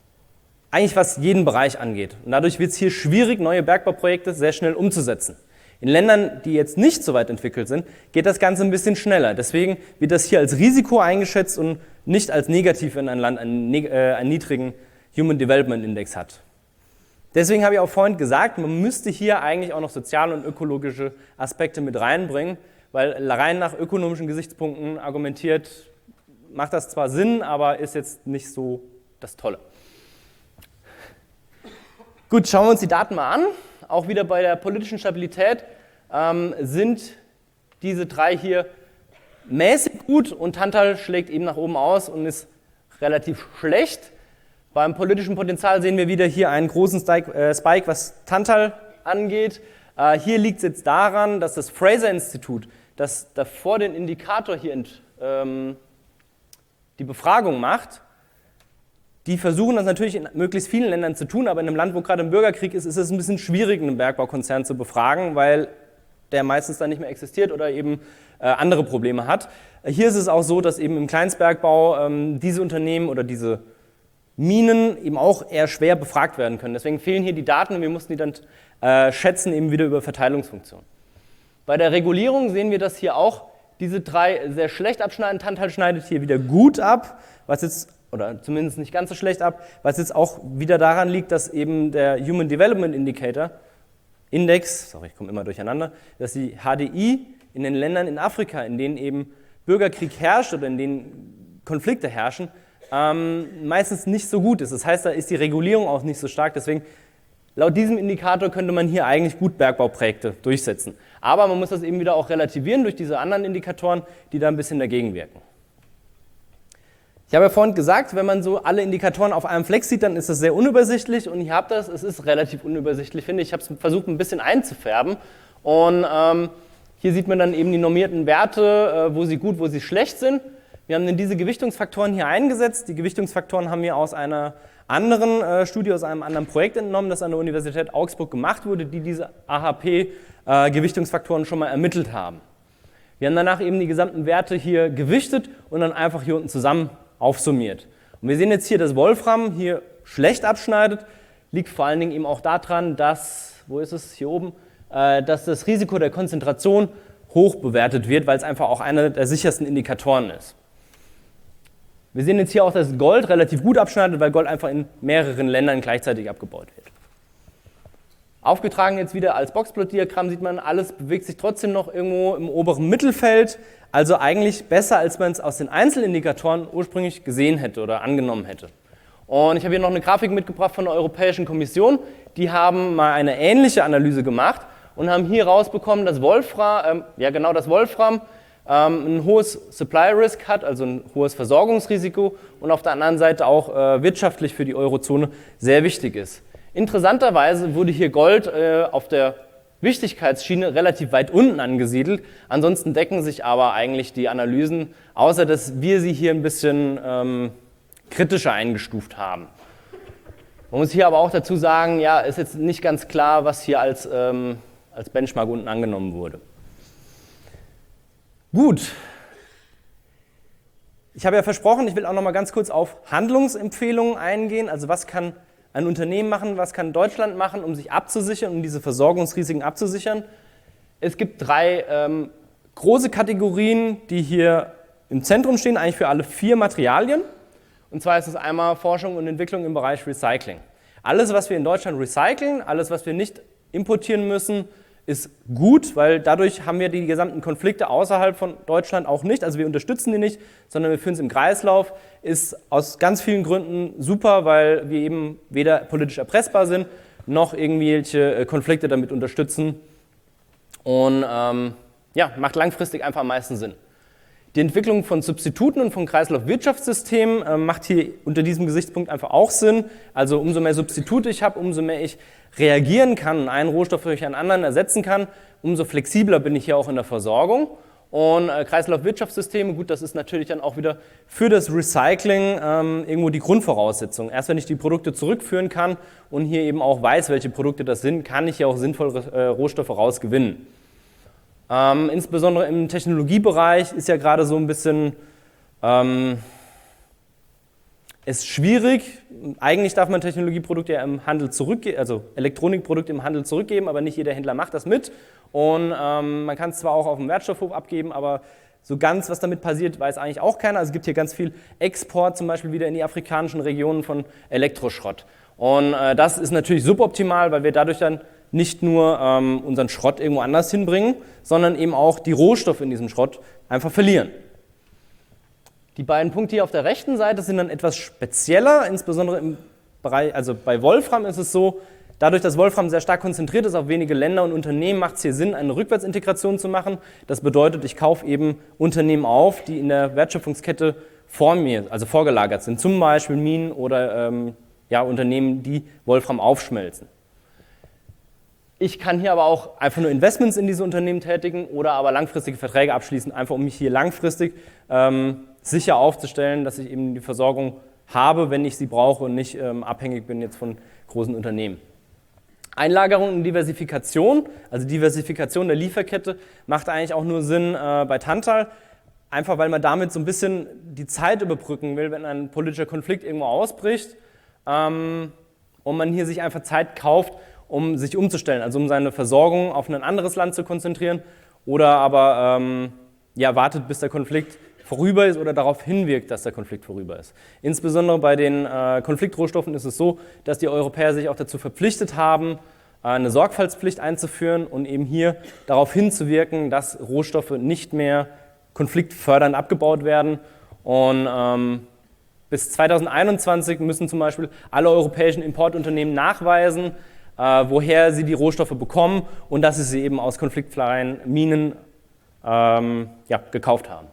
Eigentlich was jeden Bereich angeht. Und dadurch wird es hier schwierig, neue Bergbauprojekte sehr schnell umzusetzen. In Ländern, die jetzt nicht so weit entwickelt sind, geht das Ganze ein bisschen schneller. Deswegen wird das hier als Risiko eingeschätzt und nicht als negativ, wenn ein Land einen niedrigen Human Development Index hat. Deswegen habe ich auch vorhin gesagt, man müsste hier eigentlich auch noch soziale und ökologische Aspekte mit reinbringen, weil rein nach ökonomischen Gesichtspunkten argumentiert, macht das zwar Sinn, aber ist jetzt nicht so das Tolle. Gut, schauen wir uns die Daten mal an. Auch wieder bei der politischen Stabilität sind diese drei hier mäßig gut und Tantal schlägt eben nach oben aus und ist relativ schlecht. Beim politischen Potenzial sehen wir wieder hier einen großen Spike, was Tantal angeht. Hier liegt es jetzt daran, dass das Fraser-Institut, das davor den Indikator hier die Befragung macht, die versuchen das natürlich in möglichst vielen Ländern zu tun, aber in einem Land, wo gerade ein Bürgerkrieg ist, ist es ein bisschen schwierig, einen Bergbaukonzern zu befragen, weil der meistens dann nicht mehr existiert oder eben andere Probleme hat. Hier ist es auch so, dass eben im Kleinstbergbau diese Unternehmen oder diese Minen eben auch eher schwer befragt werden können. Deswegen fehlen hier die Daten und wir mussten die dann schätzen, eben wieder über Verteilungsfunktionen. Bei der Regulierung sehen wir das hier auch, diese drei sehr schlecht abschneiden. Tantal schneidet hier wieder gut ab, was jetzt, oder zumindest nicht ganz so schlecht ab, was jetzt auch wieder daran liegt, dass eben der Human Development Indicator, Index, sorry, ich komme immer durcheinander, dass die HDI in den Ländern in Afrika, in denen eben Bürgerkrieg herrscht oder in denen Konflikte herrschen, meistens nicht so gut ist. Das heißt, da ist die Regulierung auch nicht so stark. Deswegen, laut diesem Indikator könnte man hier eigentlich gut Bergbauprojekte durchsetzen. Aber man muss das eben wieder auch relativieren durch diese anderen Indikatoren, die da ein bisschen dagegen wirken. Ich habe ja vorhin gesagt, wenn man so alle Indikatoren auf einem Fleck sieht, dann ist das sehr unübersichtlich und ihr habt das, es ist relativ unübersichtlich, finde ich. Ich habe es versucht, ein bisschen einzufärben und hier sieht man dann eben die normierten Werte, wo sie gut, wo sie schlecht sind. Wir haben dann diese Gewichtungsfaktoren hier eingesetzt. Die Gewichtungsfaktoren haben wir aus einer anderen Studie, aus einem anderen Projekt entnommen, das an der Universität Augsburg gemacht wurde, die diese AHP-Gewichtungsfaktoren schon mal ermittelt haben. Wir haben danach eben die gesamten Werte hier gewichtet und dann einfach hier unten zusammen aufsummiert. Und wir sehen jetzt hier, dass Wolfram hier schlecht abschneidet, liegt vor allen Dingen eben auch daran, dass, wo ist es, hier oben, dass das Risiko der Konzentration hoch bewertet wird, weil es einfach auch einer der sichersten Indikatoren ist. Wir sehen jetzt hier auch, dass Gold relativ gut abschneidet, weil Gold einfach in mehreren Ländern gleichzeitig abgebaut wird. Aufgetragen jetzt wieder als Boxplot-Diagramm sieht man, alles bewegt sich trotzdem noch irgendwo im oberen Mittelfeld, also eigentlich besser, als man es aus den Einzelindikatoren ursprünglich gesehen hätte oder angenommen hätte. Und ich habe hier noch eine Grafik mitgebracht von der Europäischen Kommission, die haben mal eine ähnliche Analyse gemacht und haben hier rausbekommen, dass Wolfram, ein hohes Supply Risk hat, also ein hohes Versorgungsrisiko und auf der anderen Seite auch wirtschaftlich für die Eurozone sehr wichtig ist. Interessanterweise wurde hier Gold auf der Wichtigkeitsschiene relativ weit unten angesiedelt, ansonsten decken sich aber eigentlich die Analysen, außer dass wir sie hier ein bisschen kritischer eingestuft haben. Man muss hier aber auch dazu sagen, ja, ist jetzt nicht ganz klar, was hier als Benchmark unten angenommen wurde. Gut, ich habe ja versprochen, ich will auch noch mal ganz kurz auf Handlungsempfehlungen eingehen, also was kann ein Unternehmen machen, was kann Deutschland machen, um sich abzusichern, um diese Versorgungsrisiken abzusichern. Es gibt drei große Kategorien, die hier im Zentrum stehen, eigentlich für alle 4 Materialien. Und zwar ist es einmal Forschung und Entwicklung im Bereich Recycling. Alles, was wir in Deutschland recyceln, alles, was wir nicht importieren müssen, ist gut, weil dadurch haben wir die gesamten Konflikte außerhalb von Deutschland auch nicht. Also wir unterstützen die nicht, sondern wir führen es im Kreislauf. Ist aus ganz vielen Gründen super, weil wir eben weder politisch erpressbar sind, noch irgendwelche Konflikte damit unterstützen. Und ja, macht langfristig einfach am meisten Sinn. Die Entwicklung von Substituten und von Kreislaufwirtschaftssystemen macht hier unter diesem Gesichtspunkt einfach auch Sinn. Also umso mehr Substitute ich habe, umso mehr ich reagieren kann und einen Rohstoff durch einen anderen ersetzen kann, umso flexibler bin ich hier auch in der Versorgung. Und Kreislaufwirtschaftssysteme, gut, das ist natürlich dann auch wieder für das Recycling irgendwo die Grundvoraussetzung. Erst wenn ich die Produkte zurückführen kann und hier eben auch weiß, welche Produkte das sind, kann ich hier auch sinnvoll Rohstoffe rausgewinnen. Insbesondere im Technologiebereich ist ja gerade so ein bisschen ist schwierig. Eigentlich darf man Technologieprodukte ja im Handel zurückgeben, also Elektronikprodukte im Handel zurückgeben, aber nicht jeder Händler macht das mit. Und man kann es zwar auch auf dem Wertstoffhof abgeben, aber so ganz, was damit passiert, weiß eigentlich auch keiner. Also es gibt hier ganz viel Export, zum Beispiel wieder in die afrikanischen Regionen von Elektroschrott. Und das ist natürlich suboptimal, weil wir dadurch dann nicht nur unseren Schrott irgendwo anders hinbringen, sondern eben auch die Rohstoffe in diesem Schrott einfach verlieren. Die beiden Punkte hier auf der rechten Seite sind dann etwas spezieller, insbesondere im Bereich, also bei Wolfram ist es so, dadurch, dass Wolfram sehr stark konzentriert ist auf wenige Länder und Unternehmen, macht es hier Sinn, eine Rückwärtsintegration zu machen. Das bedeutet, ich kaufe eben Unternehmen auf, die in der Wertschöpfungskette vor mir, also vorgelagert sind, zum Beispiel Minen oder Unternehmen, die Wolfram aufschmelzen. Ich kann hier aber auch einfach nur Investments in diese Unternehmen tätigen oder aber langfristige Verträge abschließen, einfach um mich hier langfristig sicher aufzustellen, dass ich eben die Versorgung habe, wenn ich sie brauche und nicht abhängig bin jetzt von großen Unternehmen. Einlagerung und Diversifikation, also Diversifikation der Lieferkette, macht eigentlich auch nur Sinn bei Tantal, einfach weil man damit so ein bisschen die Zeit überbrücken will, wenn ein politischer Konflikt irgendwo ausbricht und man hier sich einfach Zeit kauft, um sich umzustellen, also um seine Versorgung auf ein anderes Land zu konzentrieren oder aber wartet, bis der Konflikt vorüber ist oder darauf hinwirkt, dass der Konflikt vorüber ist. Insbesondere bei den Konfliktrohstoffen ist es so, dass die Europäer sich auch dazu verpflichtet haben, eine Sorgfaltspflicht einzuführen und eben hier darauf hinzuwirken, dass Rohstoffe nicht mehr konfliktfördernd abgebaut werden. Und bis 2021 müssen zum Beispiel alle europäischen Importunternehmen nachweisen, woher sie die Rohstoffe bekommen und dass sie sie eben aus konfliktfreien Minen gekauft haben.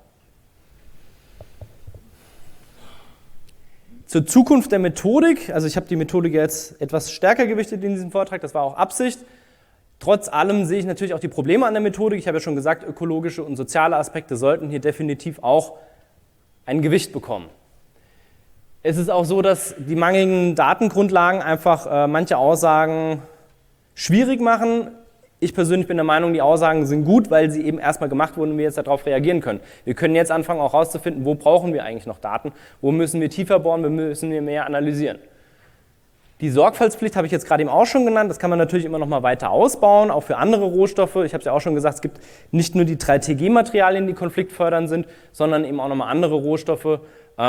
Zur Zukunft der Methodik, also ich habe die Methodik jetzt etwas stärker gewichtet in diesem Vortrag, das war auch Absicht. Trotz allem sehe ich natürlich auch die Probleme an der Methodik. Ich habe ja schon gesagt, ökologische und soziale Aspekte sollten hier definitiv auch ein Gewicht bekommen. Es ist auch so, dass die mangelnden Datengrundlagen einfach manche Aussagen schwierig machen. Ich persönlich bin der Meinung, die Aussagen sind gut, weil sie eben erstmal gemacht wurden und wir jetzt darauf reagieren können. Wir können jetzt anfangen, auch herauszufinden, wo brauchen wir eigentlich noch Daten, wo müssen wir tiefer bohren, wo müssen wir mehr analysieren. Die Sorgfaltspflicht habe ich jetzt gerade eben auch schon genannt, das kann man natürlich immer noch mal weiter ausbauen, auch für andere Rohstoffe. Ich habe es ja auch schon gesagt, es gibt nicht nur die 3TG-Materialien, die konfliktfördernd sind, sondern eben auch noch mal andere Rohstoffe.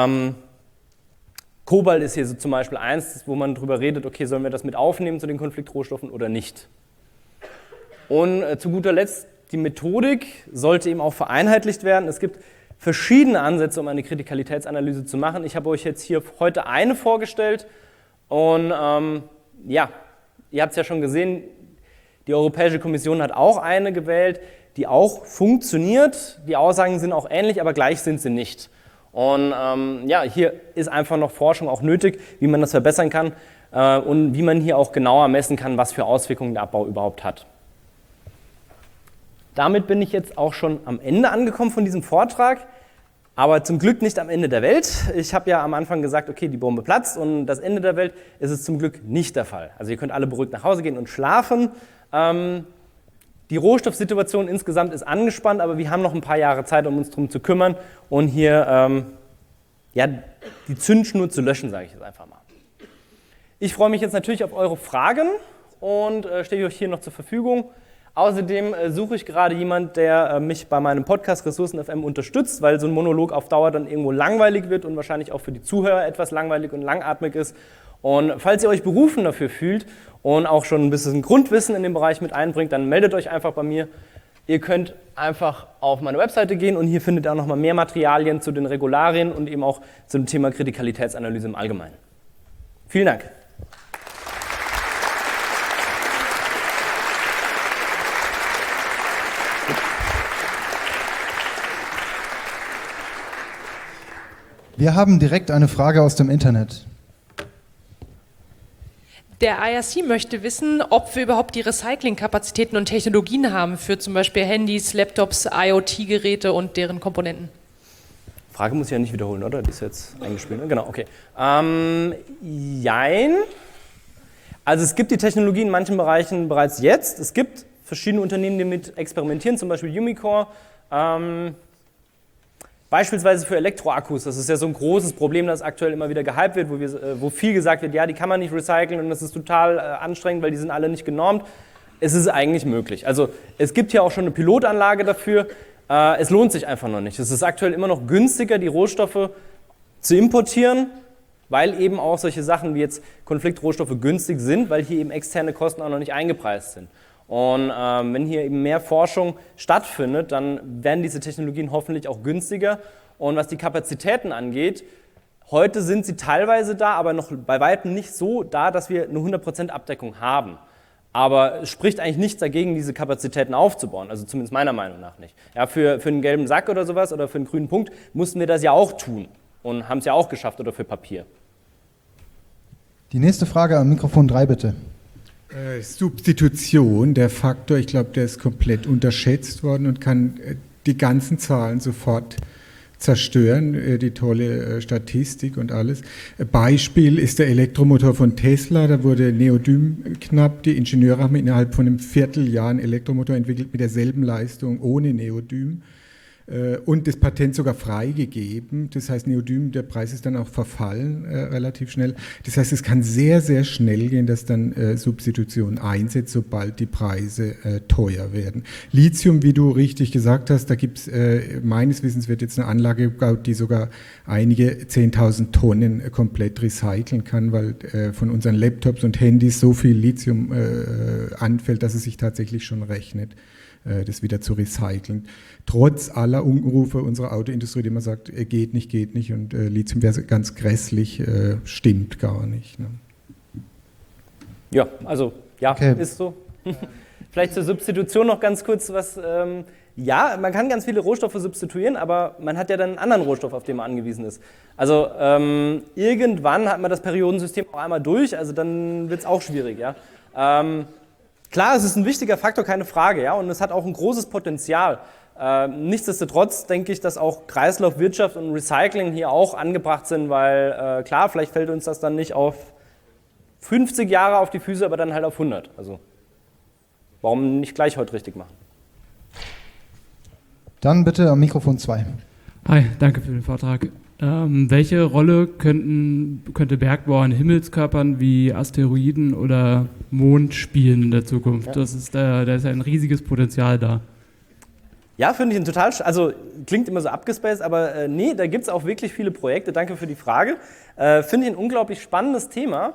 Kobalt ist hier so zum Beispiel eins, wo man drüber redet, okay, sollen wir das mit aufnehmen zu den Konfliktrohstoffen oder nicht? Und zu guter Letzt, die Methodik sollte eben auch vereinheitlicht werden. Es gibt verschiedene Ansätze, um eine Kritikalitätsanalyse zu machen. Ich habe euch jetzt hier heute eine vorgestellt und ihr habt es ja schon gesehen, die Europäische Kommission hat auch eine gewählt, die auch funktioniert. Die Aussagen sind auch ähnlich, aber gleich sind sie nicht. Und hier ist einfach noch Forschung auch nötig, wie man das verbessern kann und wie man hier auch genauer messen kann, was für Auswirkungen der Abbau überhaupt hat. Damit bin ich jetzt auch schon am Ende angekommen von diesem Vortrag, aber zum Glück nicht am Ende der Welt. Ich habe ja am Anfang gesagt, okay, die Bombe platzt und das Ende der Welt ist es zum Glück nicht der Fall. Also ihr könnt alle beruhigt nach Hause gehen und schlafen. Die Rohstoffsituation insgesamt ist angespannt, aber wir haben noch ein paar Jahre Zeit, um uns darum zu kümmern und hier die Zündschnur zu löschen, sage ich jetzt einfach mal. Ich freue mich jetzt natürlich auf eure Fragen und stehe euch hier noch zur Verfügung. Außerdem suche ich gerade jemanden, der mich bei meinem Podcast Ressourcen FM unterstützt, weil so ein Monolog auf Dauer dann irgendwo langweilig wird und wahrscheinlich auch für die Zuhörer etwas langweilig und langatmig ist. Und falls ihr euch berufen dafür fühlt und auch schon ein bisschen Grundwissen in dem Bereich mit einbringt, dann meldet euch einfach bei mir. Ihr könnt einfach auf meine Webseite gehen und hier findet ihr auch noch mal mehr Materialien zu den Regularien und eben auch zum Thema Kritikalitätsanalyse im Allgemeinen. Vielen Dank. Wir haben direkt eine Frage aus dem Internet. Der IRC möchte wissen, ob wir überhaupt die Recyclingkapazitäten und Technologien haben für zum Beispiel Handys, Laptops, IoT-Geräte und deren Komponenten. Frage muss ich ja nicht wiederholen, oder? Die ist jetzt eingespielt. Genau, okay. Jein. Also es gibt die Technologie in manchen Bereichen bereits jetzt. Es gibt verschiedene Unternehmen, die damit experimentieren, zum Beispiel Umicore. beispielsweise für Elektroakkus, das ist ja so ein großes Problem, das aktuell immer wieder gehypt wird, wo viel gesagt wird, ja, die kann man nicht recyceln und das ist total anstrengend, weil die sind alle nicht genormt. Es ist eigentlich möglich. Also es gibt hier auch schon eine Pilotanlage dafür. Es lohnt sich einfach noch nicht. Es ist aktuell immer noch günstiger, die Rohstoffe zu importieren, weil eben auch solche Sachen wie jetzt Konfliktrohstoffe günstig sind, weil hier eben externe Kosten auch noch nicht eingepreist sind. Und wenn hier eben mehr Forschung stattfindet, dann werden diese Technologien hoffentlich auch günstiger. Und was die Kapazitäten angeht, heute sind sie teilweise da, aber noch bei weitem nicht so da, dass wir eine 100% Abdeckung haben. Aber es spricht eigentlich nichts dagegen, diese Kapazitäten aufzubauen, also zumindest meiner Meinung nach nicht. Ja, für einen gelben Sack oder sowas oder für einen grünen Punkt mussten wir das ja auch tun und haben es ja auch geschafft oder für Papier. Die nächste Frage am Mikrofon 3 bitte. Substitution, der Faktor, ich glaube, der ist komplett unterschätzt worden und kann die ganzen Zahlen sofort zerstören, die tolle Statistik und alles. Beispiel ist der Elektromotor von Tesla, da wurde Neodym knapp, die Ingenieure haben innerhalb von einem Vierteljahr einen Elektromotor entwickelt mit derselben Leistung ohne Neodym. Und das Patent sogar freigegeben. Das heißt, Neodym, der Preis ist dann auch verfallen relativ schnell. Das heißt, es kann sehr, sehr schnell gehen, dass dann Substitution einsetzt, sobald die Preise teuer werden. Lithium, wie du richtig gesagt hast, da gibt es, meines Wissens wird jetzt eine Anlage gebaut, die sogar einige 10.000 Tonnen komplett recyceln kann, weil von unseren Laptops und Handys so viel Lithium anfällt, dass es sich tatsächlich schon rechnet, das wieder zu recyceln. Trotz aller Unrufe unserer Autoindustrie, die immer sagt, geht nicht und Lithium wäre ganz grässlich, stimmt gar nicht. Ne? Ja, also ja, okay. Ist so. Vielleicht zur Substitution noch ganz kurz was. Ja, man kann ganz viele Rohstoffe substituieren, aber man hat ja dann einen anderen Rohstoff, auf den man angewiesen ist. Also irgendwann hat man das Periodensystem auch einmal durch, also dann wird es auch schwierig. Ja? Klar, es ist ein wichtiger Faktor, keine Frage, ja, und es hat auch ein großes Potenzial. Nichtsdestotrotz denke ich, dass auch Kreislaufwirtschaft und Recycling hier auch angebracht sind, weil klar, vielleicht fällt uns das dann nicht auf 50 Jahre auf die Füße, aber dann halt auf 100. Also warum nicht gleich heute richtig machen? Dann bitte am Mikrofon 2. Hi, danke für den Vortrag. Welche Rolle könnte Bergbau an Himmelskörpern wie Asteroiden oder Mond spielen in der Zukunft? Ja. Da ist ein riesiges Potenzial da. Ja, finde ich also klingt immer so abgespaced, aber nee, da gibt es auch wirklich viele Projekte. Danke für die Frage. Finde ich ein unglaublich spannendes Thema.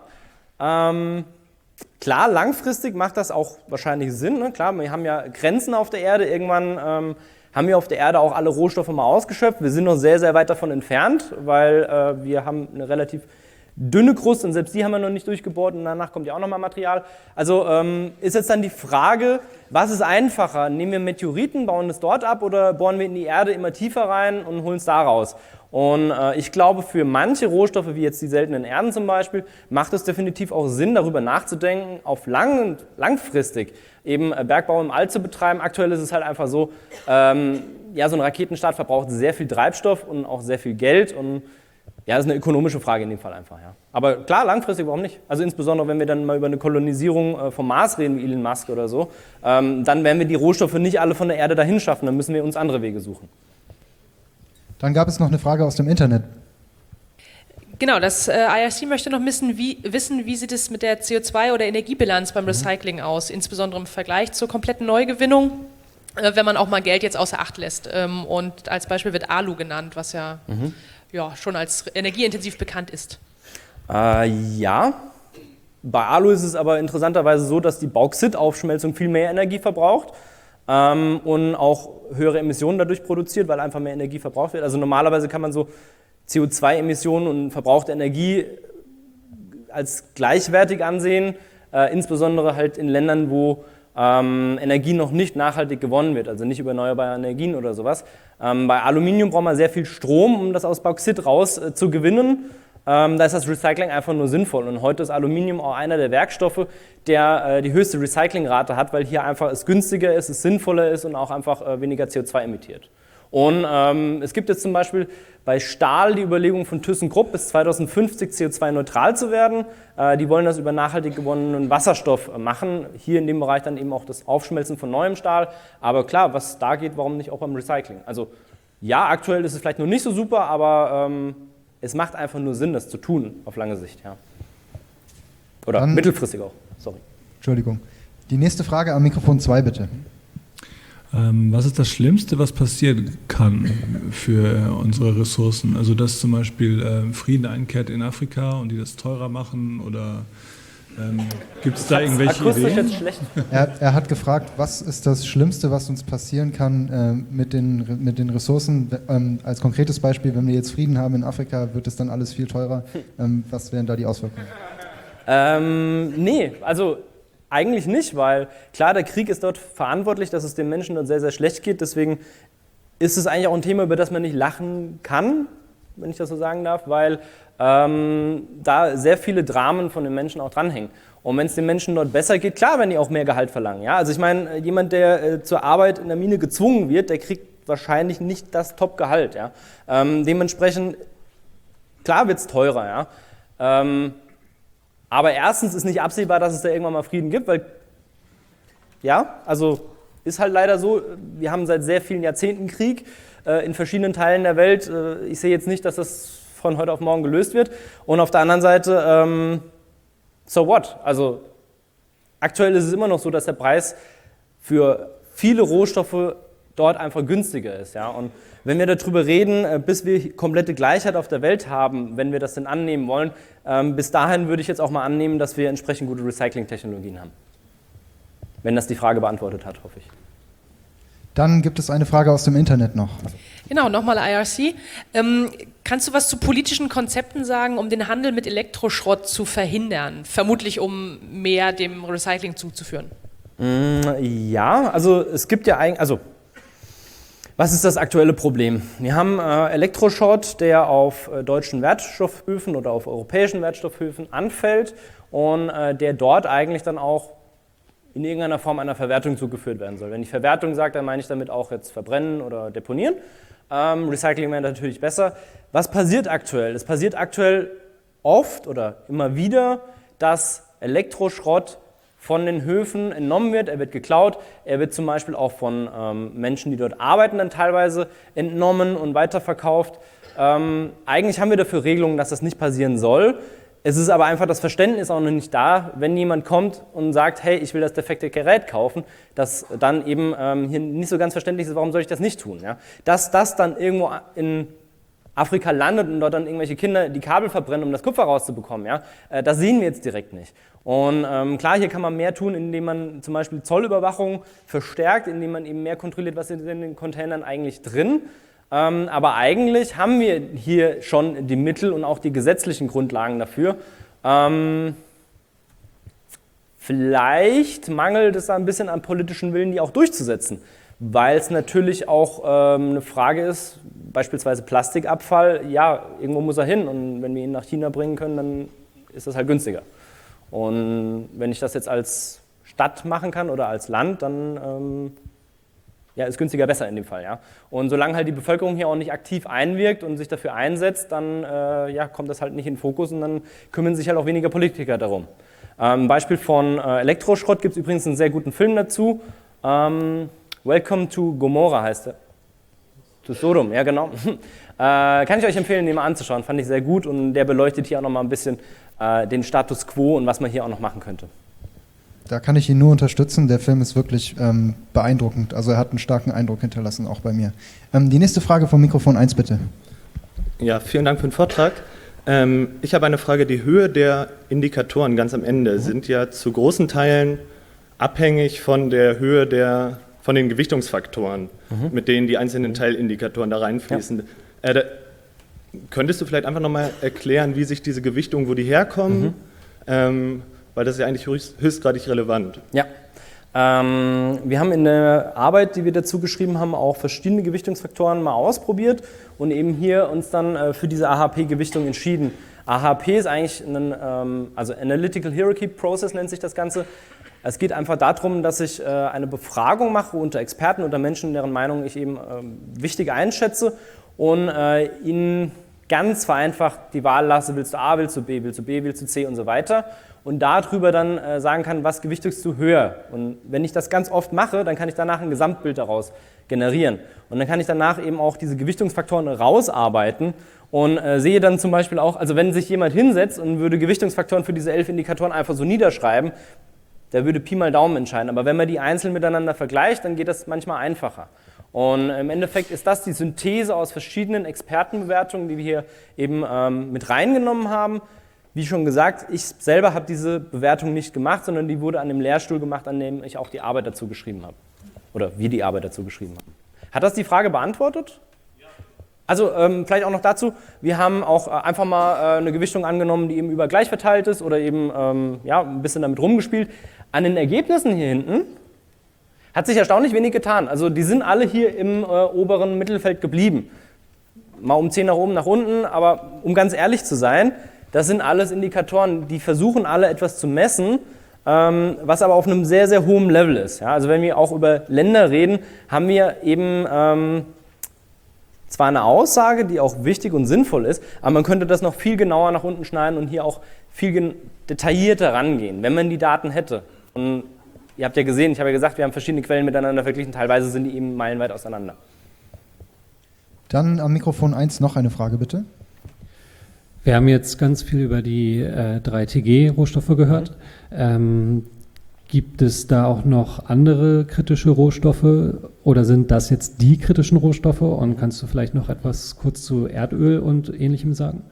Klar, langfristig macht das auch wahrscheinlich Sinn. Ne? Klar, wir haben ja Grenzen auf der Erde. Irgendwann haben wir auf der Erde auch alle Rohstoffe mal ausgeschöpft. Wir sind noch sehr, sehr weit davon entfernt, weil wir haben eine relativ dünne Kruste und selbst die haben wir noch nicht durchgebohrt und danach kommt ja auch nochmal Material. Also ist jetzt dann die Frage, was ist einfacher? Nehmen wir Meteoriten, bauen es dort ab oder bohren wir in die Erde immer tiefer rein und holen es da raus? Und ich glaube, für manche Rohstoffe, wie jetzt die seltenen Erden zum Beispiel, macht es definitiv auch Sinn, darüber nachzudenken, auf langfristig eben Bergbau im All zu betreiben. Aktuell ist es halt einfach so, ja, so ein Raketenstart verbraucht sehr viel Treibstoff und auch sehr viel Geld und ja, das ist eine ökonomische Frage in dem Fall einfach, ja. Aber klar, langfristig, warum nicht? Also insbesondere, wenn wir dann mal über eine Kolonisierung vom Mars reden, wie Elon Musk oder so, dann werden wir die Rohstoffe nicht alle von der Erde dahin schaffen, dann müssen wir uns andere Wege suchen. Dann gab es noch eine Frage aus dem Internet. Genau, das IRC möchte noch wissen, wie sieht es mit der CO2- oder Energiebilanz beim Recycling aus, insbesondere im Vergleich zur kompletten Neugewinnung, wenn man auch mal Geld jetzt außer Acht lässt. Und als Beispiel wird Alu genannt, was ja schon als energieintensiv bekannt ist. Ja, bei Alu ist es aber interessanterweise so, dass die Bauxitaufschmelzung viel mehr Energie verbraucht und auch höhere Emissionen dadurch produziert, weil einfach mehr Energie verbraucht wird. Also normalerweise kann man so CO2-Emissionen und verbrauchte Energie als gleichwertig ansehen, insbesondere halt in Ländern, wo Energie noch nicht nachhaltig gewonnen wird, also nicht über erneuerbare Energien oder sowas. Bei Aluminium braucht man sehr viel Strom, um das aus Bauxit raus zu gewinnen. Da ist das Recycling einfach nur sinnvoll. Und heute ist Aluminium auch einer der Werkstoffe, der die höchste Recyclingrate hat, weil hier einfach es günstiger ist, es sinnvoller ist und auch einfach weniger CO2 emittiert. Und es gibt jetzt zum Beispiel bei Stahl die Überlegung von ThyssenKrupp bis 2050 CO2-neutral zu werden. Die wollen das über nachhaltig gewonnenen Wasserstoff machen. Hier in dem Bereich dann eben auch das Aufschmelzen von neuem Stahl. Aber klar, was da geht, warum nicht auch beim Recycling? Also ja, aktuell ist es vielleicht noch nicht so super, aber es macht einfach nur Sinn, das zu tun auf lange Sicht. Ja. Oder Dann, mittelfristig auch, sorry. Entschuldigung. Die nächste Frage am Mikrofon 2, bitte. Was ist das Schlimmste, was passieren kann für unsere Ressourcen? Also dass zum Beispiel Frieden einkehrt in Afrika und die das teurer machen oder gibt es da irgendwelche Ideen? Jetzt schlecht. Er hat gefragt, was ist das Schlimmste, was uns passieren kann mit den Ressourcen? Als konkretes Beispiel, wenn wir jetzt Frieden haben in Afrika, wird es dann alles viel teurer. Was wären da die Auswirkungen? Nee, also eigentlich nicht, weil klar, der Krieg ist dort verantwortlich, dass es den Menschen dort sehr, sehr schlecht geht. Deswegen ist es eigentlich auch ein Thema, über das man nicht lachen kann, wenn ich das so sagen darf, weil da sehr viele Dramen von den Menschen auch dranhängen. Und wenn es den Menschen dort besser geht, klar, wenn die auch mehr Gehalt verlangen. Ja? Also ich meine, jemand, der zur Arbeit in der Mine gezwungen wird, der kriegt wahrscheinlich nicht das Top-Gehalt. Ja? Dementsprechend, klar wird es teurer. Ja? Aber erstens ist nicht absehbar, dass es da irgendwann mal Frieden gibt, weil, ja, also ist halt leider so, wir haben seit sehr vielen Jahrzehnten Krieg in verschiedenen Teilen der Welt. Ich sehe jetzt nicht, dass das von heute auf morgen gelöst wird. Und auf der anderen Seite, so what? Also aktuell ist es immer noch so, dass der Preis für viele Rohstoffe dort einfach günstiger ist. Ja? Und wenn wir darüber reden, bis wir komplette Gleichheit auf der Welt haben, wenn wir das denn annehmen wollen, bis dahin würde ich jetzt auch mal annehmen, dass wir entsprechend gute Recycling-Technologien haben. Wenn das die Frage beantwortet hat, hoffe ich. Dann gibt es eine Frage aus dem Internet noch. Genau, nochmal IRC. Kannst du was zu politischen Konzepten sagen, um den Handel mit Elektroschrott zu verhindern? Vermutlich, um mehr dem Recycling zuzuführen. Ja, also es gibt ja eigentlich, also was ist das aktuelle Problem? Wir haben Elektroschrott, der auf deutschen Wertstoffhöfen oder auf europäischen Wertstoffhöfen anfällt und der dort eigentlich dann auch in irgendeiner Form einer Verwertung zugeführt werden soll. Wenn ich Verwertung sage, dann meine ich damit auch jetzt verbrennen oder deponieren. Recycling wäre natürlich besser. Was passiert aktuell? Es passiert aktuell oft oder immer wieder, dass Elektroschrott von den Höfen entnommen wird, er wird geklaut, er wird zum Beispiel auch von Menschen, die dort arbeiten, dann teilweise entnommen und weiterverkauft. Eigentlich haben wir dafür Regelungen, dass das nicht passieren soll. Es ist aber einfach das Verständnis auch noch nicht da, wenn jemand kommt und sagt, hey, ich will das defekte Gerät kaufen, dass dann eben hier nicht so ganz verständlich ist, warum soll ich das nicht tun? Ja? Dass das dann irgendwo in Afrika landet und dort dann irgendwelche Kinder die Kabel verbrennen, um das Kupfer rauszubekommen, ja? Das sehen wir jetzt direkt nicht. Und klar, hier kann man mehr tun, indem man zum Beispiel Zollüberwachung verstärkt, indem man eben mehr kontrolliert, was ist in den Containern eigentlich drin. Aber eigentlich haben wir hier schon die Mittel und auch die gesetzlichen Grundlagen dafür. Vielleicht mangelt es ein bisschen an politischen Willen, die auch durchzusetzen, weil es natürlich auch eine Frage ist, beispielsweise Plastikabfall, ja, irgendwo muss er hin und wenn wir ihn nach China bringen können, dann ist das halt günstiger. Und wenn ich das jetzt als Stadt machen kann oder als Land, dann ja, ist günstiger besser in dem Fall. Ja? Und solange halt die Bevölkerung hier auch nicht aktiv einwirkt und sich dafür einsetzt, dann ja, kommt das halt nicht in den Fokus und dann kümmern sich halt auch weniger Politiker darum. Ein Beispiel von Elektroschrott gibt es übrigens einen sehr guten Film dazu. Welcome to Gomorrah heißt er. To Sodom, ja genau. Kann ich euch empfehlen, den mal anzuschauen. Fand ich sehr gut und der beleuchtet hier auch nochmal ein bisschen den Status quo und was man hier auch noch machen könnte. Da kann ich ihn nur unterstützen. Der Film ist wirklich beeindruckend. Also er hat einen starken Eindruck hinterlassen, auch bei mir. Die nächste Frage vom Mikrofon 1, bitte. Ja, vielen Dank für den Vortrag. Ich habe eine Frage. Die Höhe der Indikatoren ganz am Ende sind ja zu großen Teilen abhängig von der Höhe von den Gewichtungsfaktoren, mit denen die einzelnen Teilindikatoren da reinfließen. Ja. Könntest du vielleicht einfach nochmal erklären, wie sich diese Gewichtungen, wo die herkommen? Weil das ist ja eigentlich höchstgradig relevant. Ja, wir haben in der Arbeit, die wir dazu geschrieben haben, auch verschiedene Gewichtungsfaktoren mal ausprobiert und eben hier uns dann für diese AHP-Gewichtung entschieden. AHP ist eigentlich also Analytical Hierarchy Process nennt sich das Ganze. Es geht einfach darum, dass ich eine Befragung mache unter Experten, unter Menschen, deren Meinung ich eben wichtig einschätze und ihnen ganz vereinfacht die Wahl lasse, willst du A, willst du B, willst du B, willst du C und so weiter. Und darüber dann sagen kann, was gewichtest du höher. Und wenn ich das ganz oft mache, dann kann ich danach ein Gesamtbild daraus generieren. Und dann kann ich danach eben auch diese Gewichtungsfaktoren rausarbeiten und sehe dann zum Beispiel auch, also wenn sich jemand hinsetzt und würde Gewichtungsfaktoren für diese 11 Indikatoren einfach so niederschreiben, der würde Pi mal Daumen entscheiden. Aber wenn man die einzeln miteinander vergleicht, dann geht das manchmal einfacher. Und im Endeffekt ist das die Synthese aus verschiedenen Expertenbewertungen, die wir hier eben mit reingenommen haben. Wie schon gesagt, ich selber habe diese Bewertung nicht gemacht, sondern die wurde an dem Lehrstuhl gemacht, an dem ich auch die Arbeit dazu geschrieben habe. Oder wir die Arbeit dazu geschrieben haben. Hat das die Frage beantwortet? Ja. Also vielleicht auch noch dazu, wir haben auch einfach mal eine Gewichtung angenommen, die eben über gleich verteilt ist oder eben ja, ein bisschen damit rumgespielt. An den Ergebnissen hier hinten hat sich erstaunlich wenig getan. Also die sind alle hier im oberen Mittelfeld geblieben. Mal um 10 nach oben, nach unten, aber um ganz ehrlich zu sein, das sind alles Indikatoren, die versuchen alle etwas zu messen, was aber auf einem sehr, sehr hohen Level ist. Ja, also wenn wir auch über Länder reden, haben wir eben zwar eine Aussage, die auch wichtig und sinnvoll ist, aber man könnte das noch viel genauer nach unten schneiden und hier auch viel detaillierter rangehen, wenn man die Daten hätte. Und ihr habt ja gesehen, ich habe ja gesagt, wir haben verschiedene Quellen miteinander verglichen, teilweise sind die eben meilenweit auseinander. Dann am Mikrofon 1 noch eine Frage, bitte. Wir haben jetzt ganz viel über die 3TG-Rohstoffe gehört. Gibt es da auch noch andere kritische Rohstoffe oder sind das jetzt die kritischen Rohstoffe? Und kannst du vielleicht noch etwas kurz zu Erdöl und Ähnlichem sagen?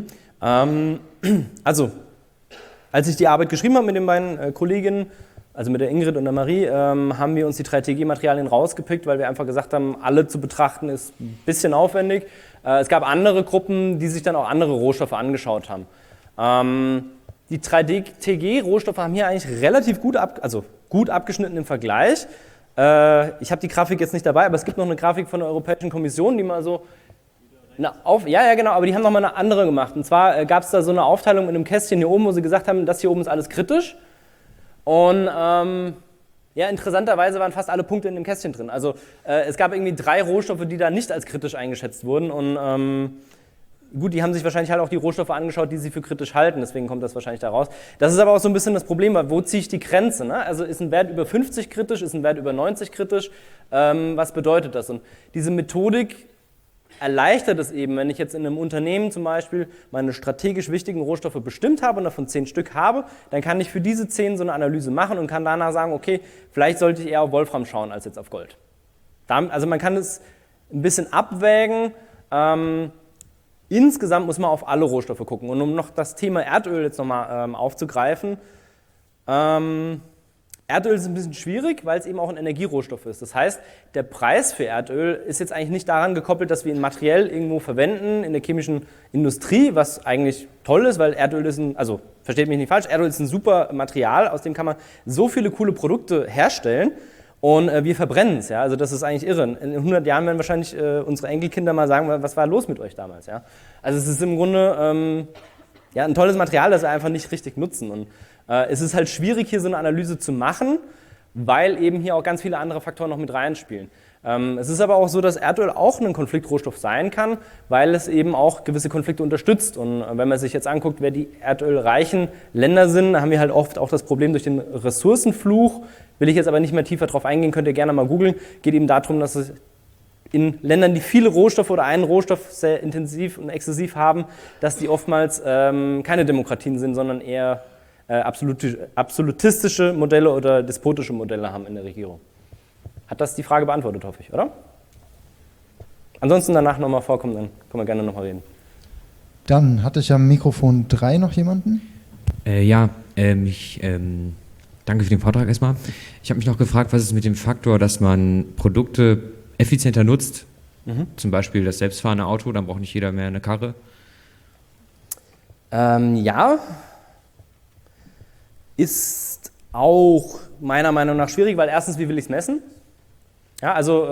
Also, als ich die Arbeit geschrieben habe mit den beiden Kolleginnen, also mit der Ingrid und der Marie, haben wir uns die 3TG-Materialien rausgepickt, weil wir einfach gesagt haben, alle zu betrachten ist ein bisschen aufwendig. Es gab andere Gruppen, die sich dann auch andere Rohstoffe angeschaut haben. Die 3TG-Rohstoffe haben hier eigentlich relativ gut abgeschnitten im Vergleich. Ich habe die Grafik jetzt nicht dabei, aber es gibt noch eine Grafik von der Europäischen Kommission, die mal so... Ja, genau, aber die haben nochmal eine andere gemacht. Und zwar gab es da so eine Aufteilung in einem Kästchen hier oben, wo sie gesagt haben, das hier oben ist alles kritisch. Und ja, interessanterweise waren fast alle Punkte in dem Kästchen drin. Also es gab irgendwie 3 Rohstoffe, die da nicht als kritisch eingeschätzt wurden. Und gut, die haben sich wahrscheinlich halt auch die Rohstoffe angeschaut, die sie für kritisch halten. Deswegen kommt das wahrscheinlich da raus. Das ist aber auch so ein bisschen das Problem, weil wo ziehe ich die Grenze? Ne? Also ist ein Wert über 50 kritisch, ist ein Wert über 90 kritisch? Was bedeutet das? Und diese Methodik erleichtert es eben, wenn ich jetzt in einem Unternehmen zum Beispiel meine strategisch wichtigen Rohstoffe bestimmt habe und davon 10 Stück habe, dann kann ich für diese 10 so eine Analyse machen und kann danach sagen, okay, vielleicht sollte ich eher auf Wolfram schauen als jetzt auf Gold. Also man kann es ein bisschen abwägen. Insgesamt muss man auf alle Rohstoffe gucken. Und um noch das Thema Erdöl jetzt nochmal aufzugreifen, Erdöl ist ein bisschen schwierig, weil es eben auch ein Energierohstoff ist. Das heißt, der Preis für Erdöl ist jetzt eigentlich nicht daran gekoppelt, dass wir ihn materiell irgendwo verwenden in der chemischen Industrie, was eigentlich toll ist, weil Erdöl ist also versteht mich nicht falsch, Erdöl ist ein super Material, aus dem kann man so viele coole Produkte herstellen und wir verbrennen es. Ja? Also das ist eigentlich irre. In 100 Jahren werden wahrscheinlich unsere Enkelkinder mal sagen, was war los mit euch damals? Ja? Also es ist im Grunde ja, ein tolles Material, das wir einfach nicht richtig nutzen. Und es ist halt schwierig, hier so eine Analyse zu machen, weil eben hier auch ganz viele andere Faktoren noch mit reinspielen. Es ist aber auch so, dass Erdöl auch ein Konfliktrohstoff sein kann, weil es eben auch gewisse Konflikte unterstützt. Und wenn man sich jetzt anguckt, wer die erdölreichen Länder sind, haben wir halt oft auch das Problem durch den Ressourcenfluch. Will ich jetzt aber nicht mehr tiefer drauf eingehen, könnt ihr gerne mal googeln. Geht eben darum, dass es in Ländern, die viele Rohstoffe oder einen Rohstoff sehr intensiv und exzessiv haben, dass die oftmals keine Demokratien sind, sondern eher absolutistische Modelle oder despotische Modelle haben in der Regierung. Hat das die Frage beantwortet, hoffe ich, oder? Ansonsten danach nochmal vorkommen, dann können wir gerne nochmal reden. Dann hatte ich am Mikrofon 3 noch jemanden. Ich danke für den Vortrag erstmal. Ich habe mich noch gefragt, was ist mit dem Faktor, dass man Produkte effizienter nutzt, zum Beispiel das selbstfahrende Auto, dann braucht nicht jeder mehr eine Karre. Ja, ist auch meiner Meinung nach schwierig, weil erstens, wie will ich es messen? Ja, also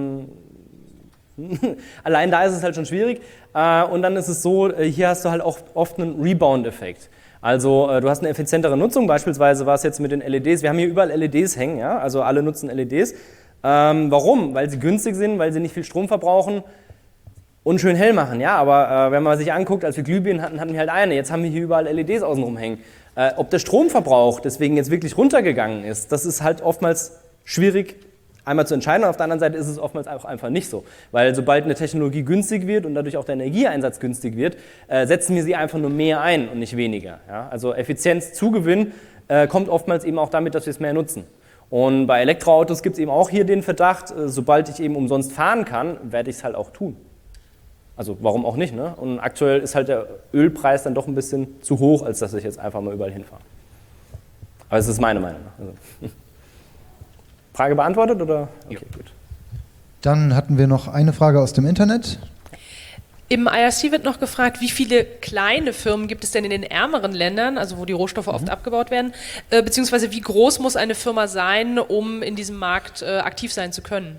allein da ist es halt schon schwierig. Und dann ist es so, hier hast du halt auch oft einen Rebound-Effekt. Also du hast eine effizientere Nutzung, beispielsweise war es jetzt mit den LEDs, wir haben hier überall LEDs hängen, ja? Also alle nutzen LEDs. Warum? Weil sie günstig sind, weil sie nicht viel Strom verbrauchen. und schön hell machen, ja, aber wenn man sich anguckt, als wir Glühbirnen hatten wir halt eine, jetzt haben wir hier überall LEDs außenrum hängen. Ob der Stromverbrauch deswegen jetzt wirklich runtergegangen ist, das ist halt oftmals schwierig einmal zu entscheiden, und auf der anderen Seite ist es oftmals auch einfach nicht so, weil sobald eine Technologie günstig wird und dadurch auch der Energieeinsatz günstig wird, setzen wir sie einfach nur mehr ein und nicht weniger. Ja? Also Effizienzzugewinn kommt oftmals eben auch damit, dass wir es mehr nutzen. Und bei Elektroautos gibt es eben auch hier den Verdacht, sobald ich eben umsonst fahren kann, werde ich es halt auch tun. Also warum auch nicht, ne? Und aktuell ist halt der Ölpreis dann doch ein bisschen zu hoch, als dass ich jetzt einfach mal überall hinfahre. Aber das ist meine Meinung. Also. Frage beantwortet oder? Okay, gut. Dann hatten wir noch eine Frage aus dem Internet. Im IRC wird noch gefragt, wie viele kleine Firmen gibt es denn in den ärmeren Ländern, also wo die Rohstoffe oft abgebaut werden, beziehungsweise wie groß muss eine Firma sein, um in diesem Markt aktiv sein zu können?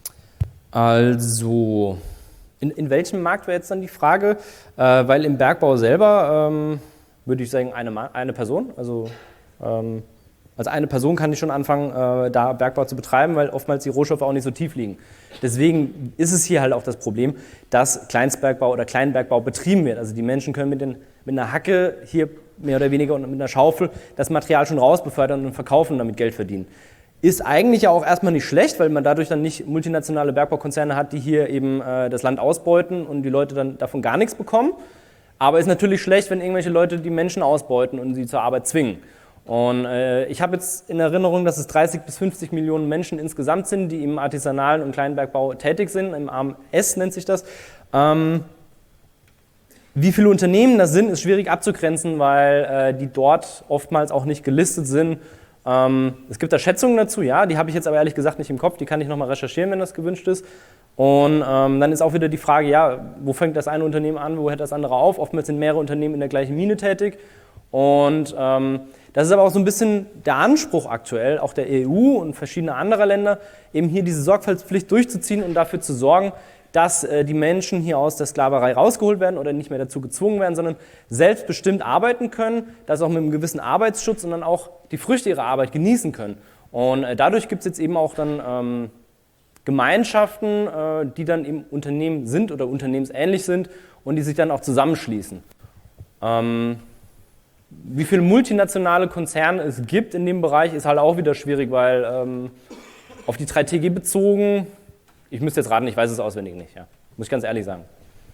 Also, in welchem Markt wäre jetzt dann die Frage? Weil im Bergbau selber würde ich sagen eine Person, also als eine Person kann ich schon anfangen, da Bergbau zu betreiben, weil oftmals die Rohstoffe auch nicht so tief liegen. Deswegen ist es hier halt auch das Problem, dass Kleinstbergbau oder Kleinbergbau betrieben wird. Also die Menschen können mit einer Hacke hier mehr oder weniger und mit einer Schaufel das Material schon rausbefördern und verkaufen und damit Geld verdienen. Ist eigentlich ja auch erstmal nicht schlecht, weil man dadurch dann nicht multinationale Bergbaukonzerne hat, die hier eben das Land ausbeuten und die Leute dann davon gar nichts bekommen. Aber ist natürlich schlecht, wenn irgendwelche Leute die Menschen ausbeuten und sie zur Arbeit zwingen. Und ich habe jetzt in Erinnerung, dass es 30 bis 50 Millionen Menschen insgesamt sind, die im artisanalen und Kleinbergbau tätig sind, im Arm S nennt sich das. Wie viele Unternehmen das sind, ist schwierig abzugrenzen, weil die dort oftmals auch nicht gelistet sind. Es gibt da Schätzungen dazu, ja, die habe ich jetzt aber ehrlich gesagt nicht im Kopf, die kann ich nochmal recherchieren, wenn das gewünscht ist. Und dann ist auch wieder die Frage, ja, wo fängt das eine Unternehmen an, wo hört das andere auf? Oftmals sind mehrere Unternehmen in der gleichen Mine tätig. Und das ist aber auch so ein bisschen der Anspruch aktuell, auch der EU und verschiedener anderer Länder, eben hier diese Sorgfaltspflicht durchzuziehen und dafür zu sorgen, dass die Menschen hier aus der Sklaverei rausgeholt werden oder nicht mehr dazu gezwungen werden, sondern selbstbestimmt arbeiten können, das auch mit einem gewissen Arbeitsschutz und dann auch die Früchte ihrer Arbeit genießen können. Und dadurch gibt es jetzt eben auch dann Gemeinschaften, die dann im Unternehmen sind oder unternehmensähnlich sind und die sich dann auch zusammenschließen. Wie viele multinationale Konzerne es gibt in dem Bereich, ist halt auch wieder schwierig, weil auf die 3TG bezogen, ich müsste jetzt raten, ich weiß es auswendig nicht, ja. Muss ich ganz ehrlich sagen.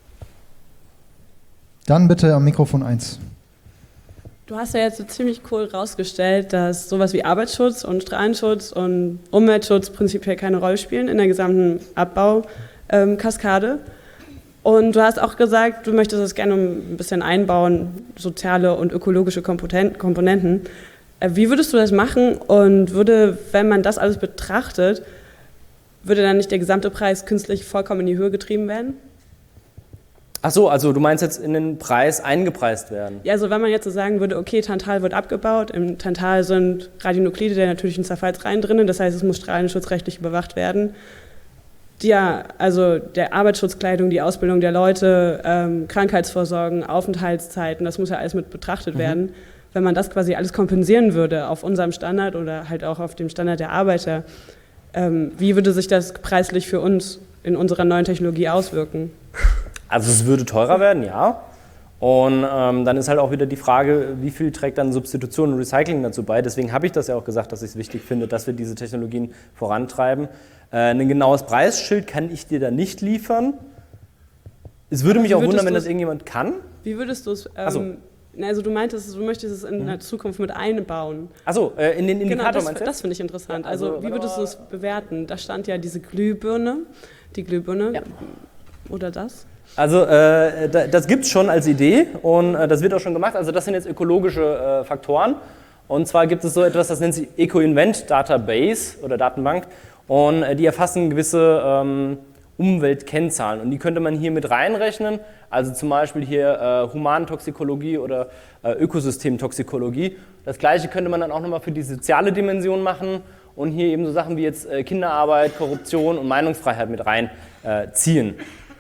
Dann bitte am Mikrofon 1. Du hast ja jetzt so ziemlich cool rausgestellt, dass sowas wie Arbeitsschutz und Strahlenschutz und Umweltschutz prinzipiell keine Rolle spielen in der gesamten Abbaukaskade. Und du hast auch gesagt, du möchtest es gerne ein bisschen einbauen, soziale und ökologische Komponenten. Wie würdest du das machen und wenn man das alles betrachtet, würde dann nicht der gesamte Preis künstlich vollkommen in die Höhe getrieben werden? Ach so, also du meinst jetzt in den Preis eingepreist werden? Ja, also wenn man jetzt so sagen würde, okay, Tantal wird abgebaut, im Tantal sind Radionuklide der natürlichen Zerfallsreihen drin, das heißt, es muss strahlenschutzrechtlich überwacht werden. Ja, also der Arbeitsschutzkleidung, die Ausbildung der Leute, Krankheitsvorsorgen, Aufenthaltszeiten, das muss ja alles mit betrachtet werden. Wenn man das quasi alles kompensieren würde auf unserem Standard oder halt auch auf dem Standard der Arbeiter, wie würde sich das preislich für uns in unserer neuen Technologie auswirken? Also es würde teurer werden, ja. Und dann ist halt auch wieder die Frage, wie viel trägt dann Substitution und Recycling dazu bei. Deswegen habe ich das ja auch gesagt, dass ich es wichtig finde, dass wir diese Technologien vorantreiben. Ein genaues Preisschild kann ich dir da nicht liefern. Es würde mich auch wundern, wenn das irgendjemand kann. Wie würdest du es... Also du meintest, du möchtest es in der Zukunft mit einbauen. Achso, in den Indikator meinst du? Das finde ich interessant. Ja, also wie würdest du es bewerten? Da stand ja diese Glühbirne, ja. Oder das? Also das gibt es schon als Idee und das wird auch schon gemacht. Also das sind jetzt ökologische Faktoren. Und zwar gibt es so etwas, das nennt sich Eco-Invent Database oder Datenbank. Und die erfassen gewisse Umweltkennzahlen und die könnte man hier mit reinrechnen, also zum Beispiel hier Humantoxikologie oder Ökosystemtoxikologie. Das gleiche könnte man dann auch nochmal für die soziale Dimension machen und hier eben so Sachen wie jetzt Kinderarbeit, Korruption und Meinungsfreiheit mit reinziehen.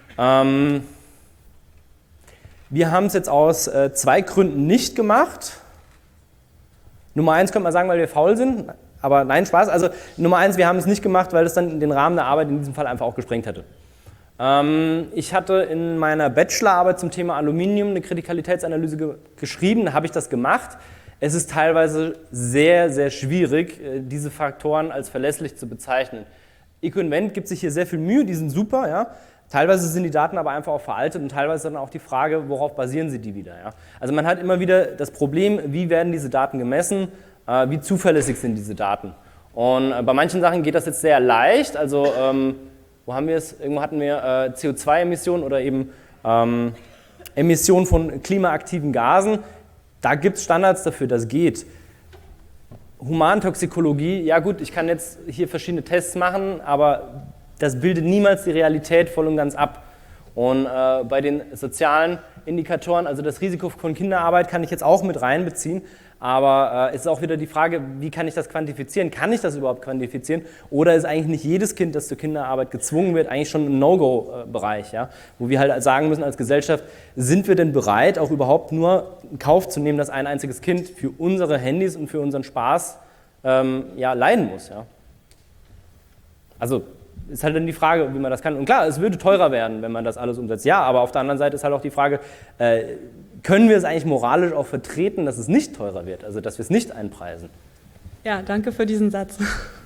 Wir haben es jetzt aus 2 Gründen nicht gemacht. Nummer 1 könnte man sagen, weil wir faul sind. Aber nein, Spaß. Also Nummer 1, wir haben es nicht gemacht, weil es dann den Rahmen der Arbeit in diesem Fall einfach auch gesprengt hätte. Ich hatte in meiner Bachelorarbeit zum Thema Aluminium eine Kritikalitätsanalyse geschrieben, da habe ich das gemacht. Es ist teilweise sehr, sehr schwierig, diese Faktoren als verlässlich zu bezeichnen. Ecoinvent gibt sich hier sehr viel Mühe, die sind super, ja. Teilweise sind die Daten aber einfach auch veraltet und teilweise dann auch die Frage, worauf basieren sie die wieder. Ja? Also man hat immer wieder das Problem, wie werden diese Daten gemessen, wie zuverlässig sind diese Daten. Und bei manchen Sachen geht das jetzt sehr leicht, also wo haben wir es? Irgendwo hatten wir CO2-Emissionen oder eben Emissionen von klimaaktiven Gasen. Da gibt es Standards dafür, das geht. Humantoxikologie, ja gut, ich kann jetzt hier verschiedene Tests machen, aber das bildet niemals die Realität voll und ganz ab. Und bei den sozialen Indikatoren, also das Risiko von Kinderarbeit kann ich jetzt auch mit reinbeziehen, aber es ist auch wieder die Frage, wie kann ich das quantifizieren? Kann ich das überhaupt quantifizieren? Oder ist eigentlich nicht jedes Kind, das zur Kinderarbeit gezwungen wird, eigentlich schon im No-Go-Bereich, ja? Wo wir halt sagen müssen als Gesellschaft, sind wir denn bereit, auch überhaupt nur in Kauf zu nehmen, dass ein einziges Kind für unsere Handys und für unseren Spaß leiden muss? Ja? Also ist halt dann die Frage, wie man das kann. Und klar, es würde teurer werden, wenn man das alles umsetzt. Ja, aber auf der anderen Seite ist halt auch die Frage, können wir es eigentlich moralisch auch vertreten, dass es nicht teurer wird, also dass wir es nicht einpreisen? Ja, danke für diesen Satz.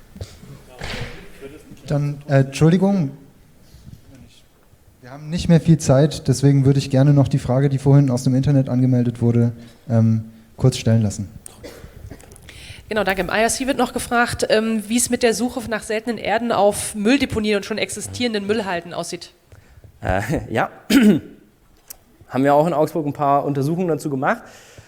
Dann, Entschuldigung, wir haben nicht mehr viel Zeit, deswegen würde ich gerne noch die Frage, die vorhin aus dem Internet angemeldet wurde, kurz stellen lassen. Genau, danke. Im IRC wird noch gefragt, wie es mit der Suche nach seltenen Erden auf Mülldeponien und schon existierenden Müllhalden aussieht. Ja, haben wir auch in Augsburg ein paar Untersuchungen dazu gemacht.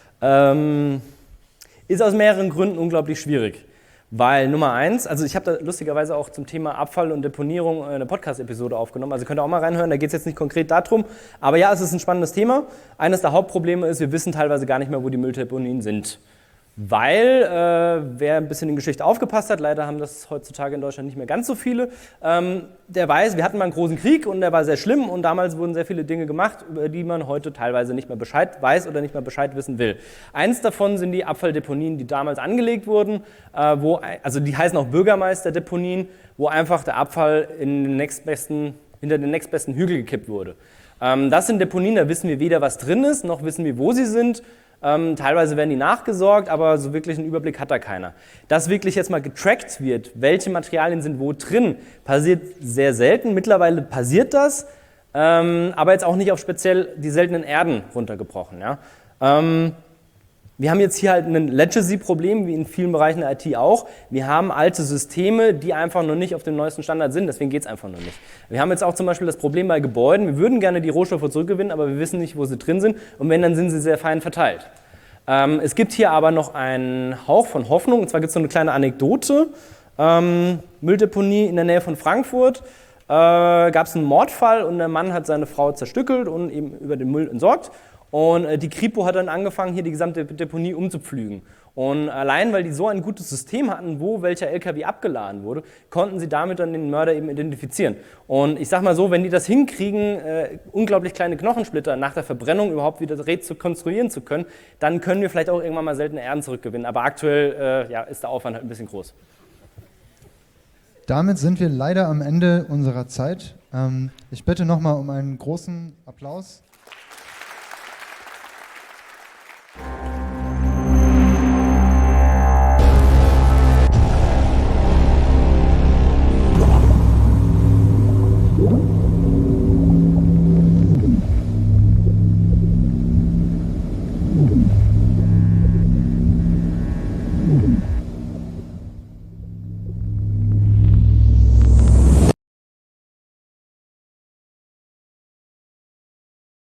Ist aus mehreren Gründen unglaublich schwierig. Weil Nummer 1, also ich habe da lustigerweise auch zum Thema Abfall und Deponierung eine Podcast-Episode aufgenommen, also könnt ihr auch mal reinhören, da geht es jetzt nicht konkret darum, aber ja, es ist ein spannendes Thema. Eines der Hauptprobleme ist, wir wissen teilweise gar nicht mehr, wo die Mülldeponien sind. Weil, wer ein bisschen in Geschichte aufgepasst hat, leider haben das heutzutage in Deutschland nicht mehr ganz so viele, der weiß, wir hatten mal einen großen Krieg und der war sehr schlimm und damals wurden sehr viele Dinge gemacht, über die man heute teilweise nicht mehr Bescheid weiß oder nicht mehr Bescheid wissen will. Eins davon sind die Abfalldeponien, die damals angelegt wurden, also die heißen auch Bürgermeisterdeponien, wo einfach der Abfall hinter den nächstbesten Hügel gekippt wurde. Das sind Deponien, da wissen wir weder, was drin ist, noch wissen wir, wo sie sind. Teilweise werden die nachgesorgt, aber so wirklich einen Überblick hat da keiner. Dass wirklich jetzt mal getrackt wird, welche Materialien sind wo drin, passiert sehr selten. Mittlerweile passiert das, aber jetzt auch nicht auf speziell die seltenen Erden runtergebrochen. Ja? Wir haben jetzt hier halt ein Legacy-Problem, wie in vielen Bereichen der IT auch. Wir haben alte Systeme, die einfach noch nicht auf dem neuesten Standard sind, deswegen geht es einfach noch nicht. Wir haben jetzt auch zum Beispiel das Problem bei Gebäuden, wir würden gerne die Rohstoffe zurückgewinnen, aber wir wissen nicht, wo sie drin sind und wenn, dann sind sie sehr fein verteilt. Es gibt hier aber noch einen Hauch von Hoffnung, und zwar gibt es so eine kleine Anekdote. Mülldeponie in der Nähe von Frankfurt, gab es einen Mordfall und der Mann hat seine Frau zerstückelt und eben über den Müll entsorgt. Und die Kripo hat dann angefangen, hier die gesamte Deponie umzupflügen. Und allein, weil die so ein gutes System hatten, wo welcher LKW abgeladen wurde, konnten sie damit dann den Mörder eben identifizieren. Und ich sag mal so, wenn die das hinkriegen, unglaublich kleine Knochensplitter nach der Verbrennung überhaupt wieder rekonstruieren zu können, dann können wir vielleicht auch irgendwann mal seltene Erden zurückgewinnen. Aber aktuell ist der Aufwand halt ein bisschen groß. Damit sind wir leider am Ende unserer Zeit. Ich bitte nochmal um einen großen Applaus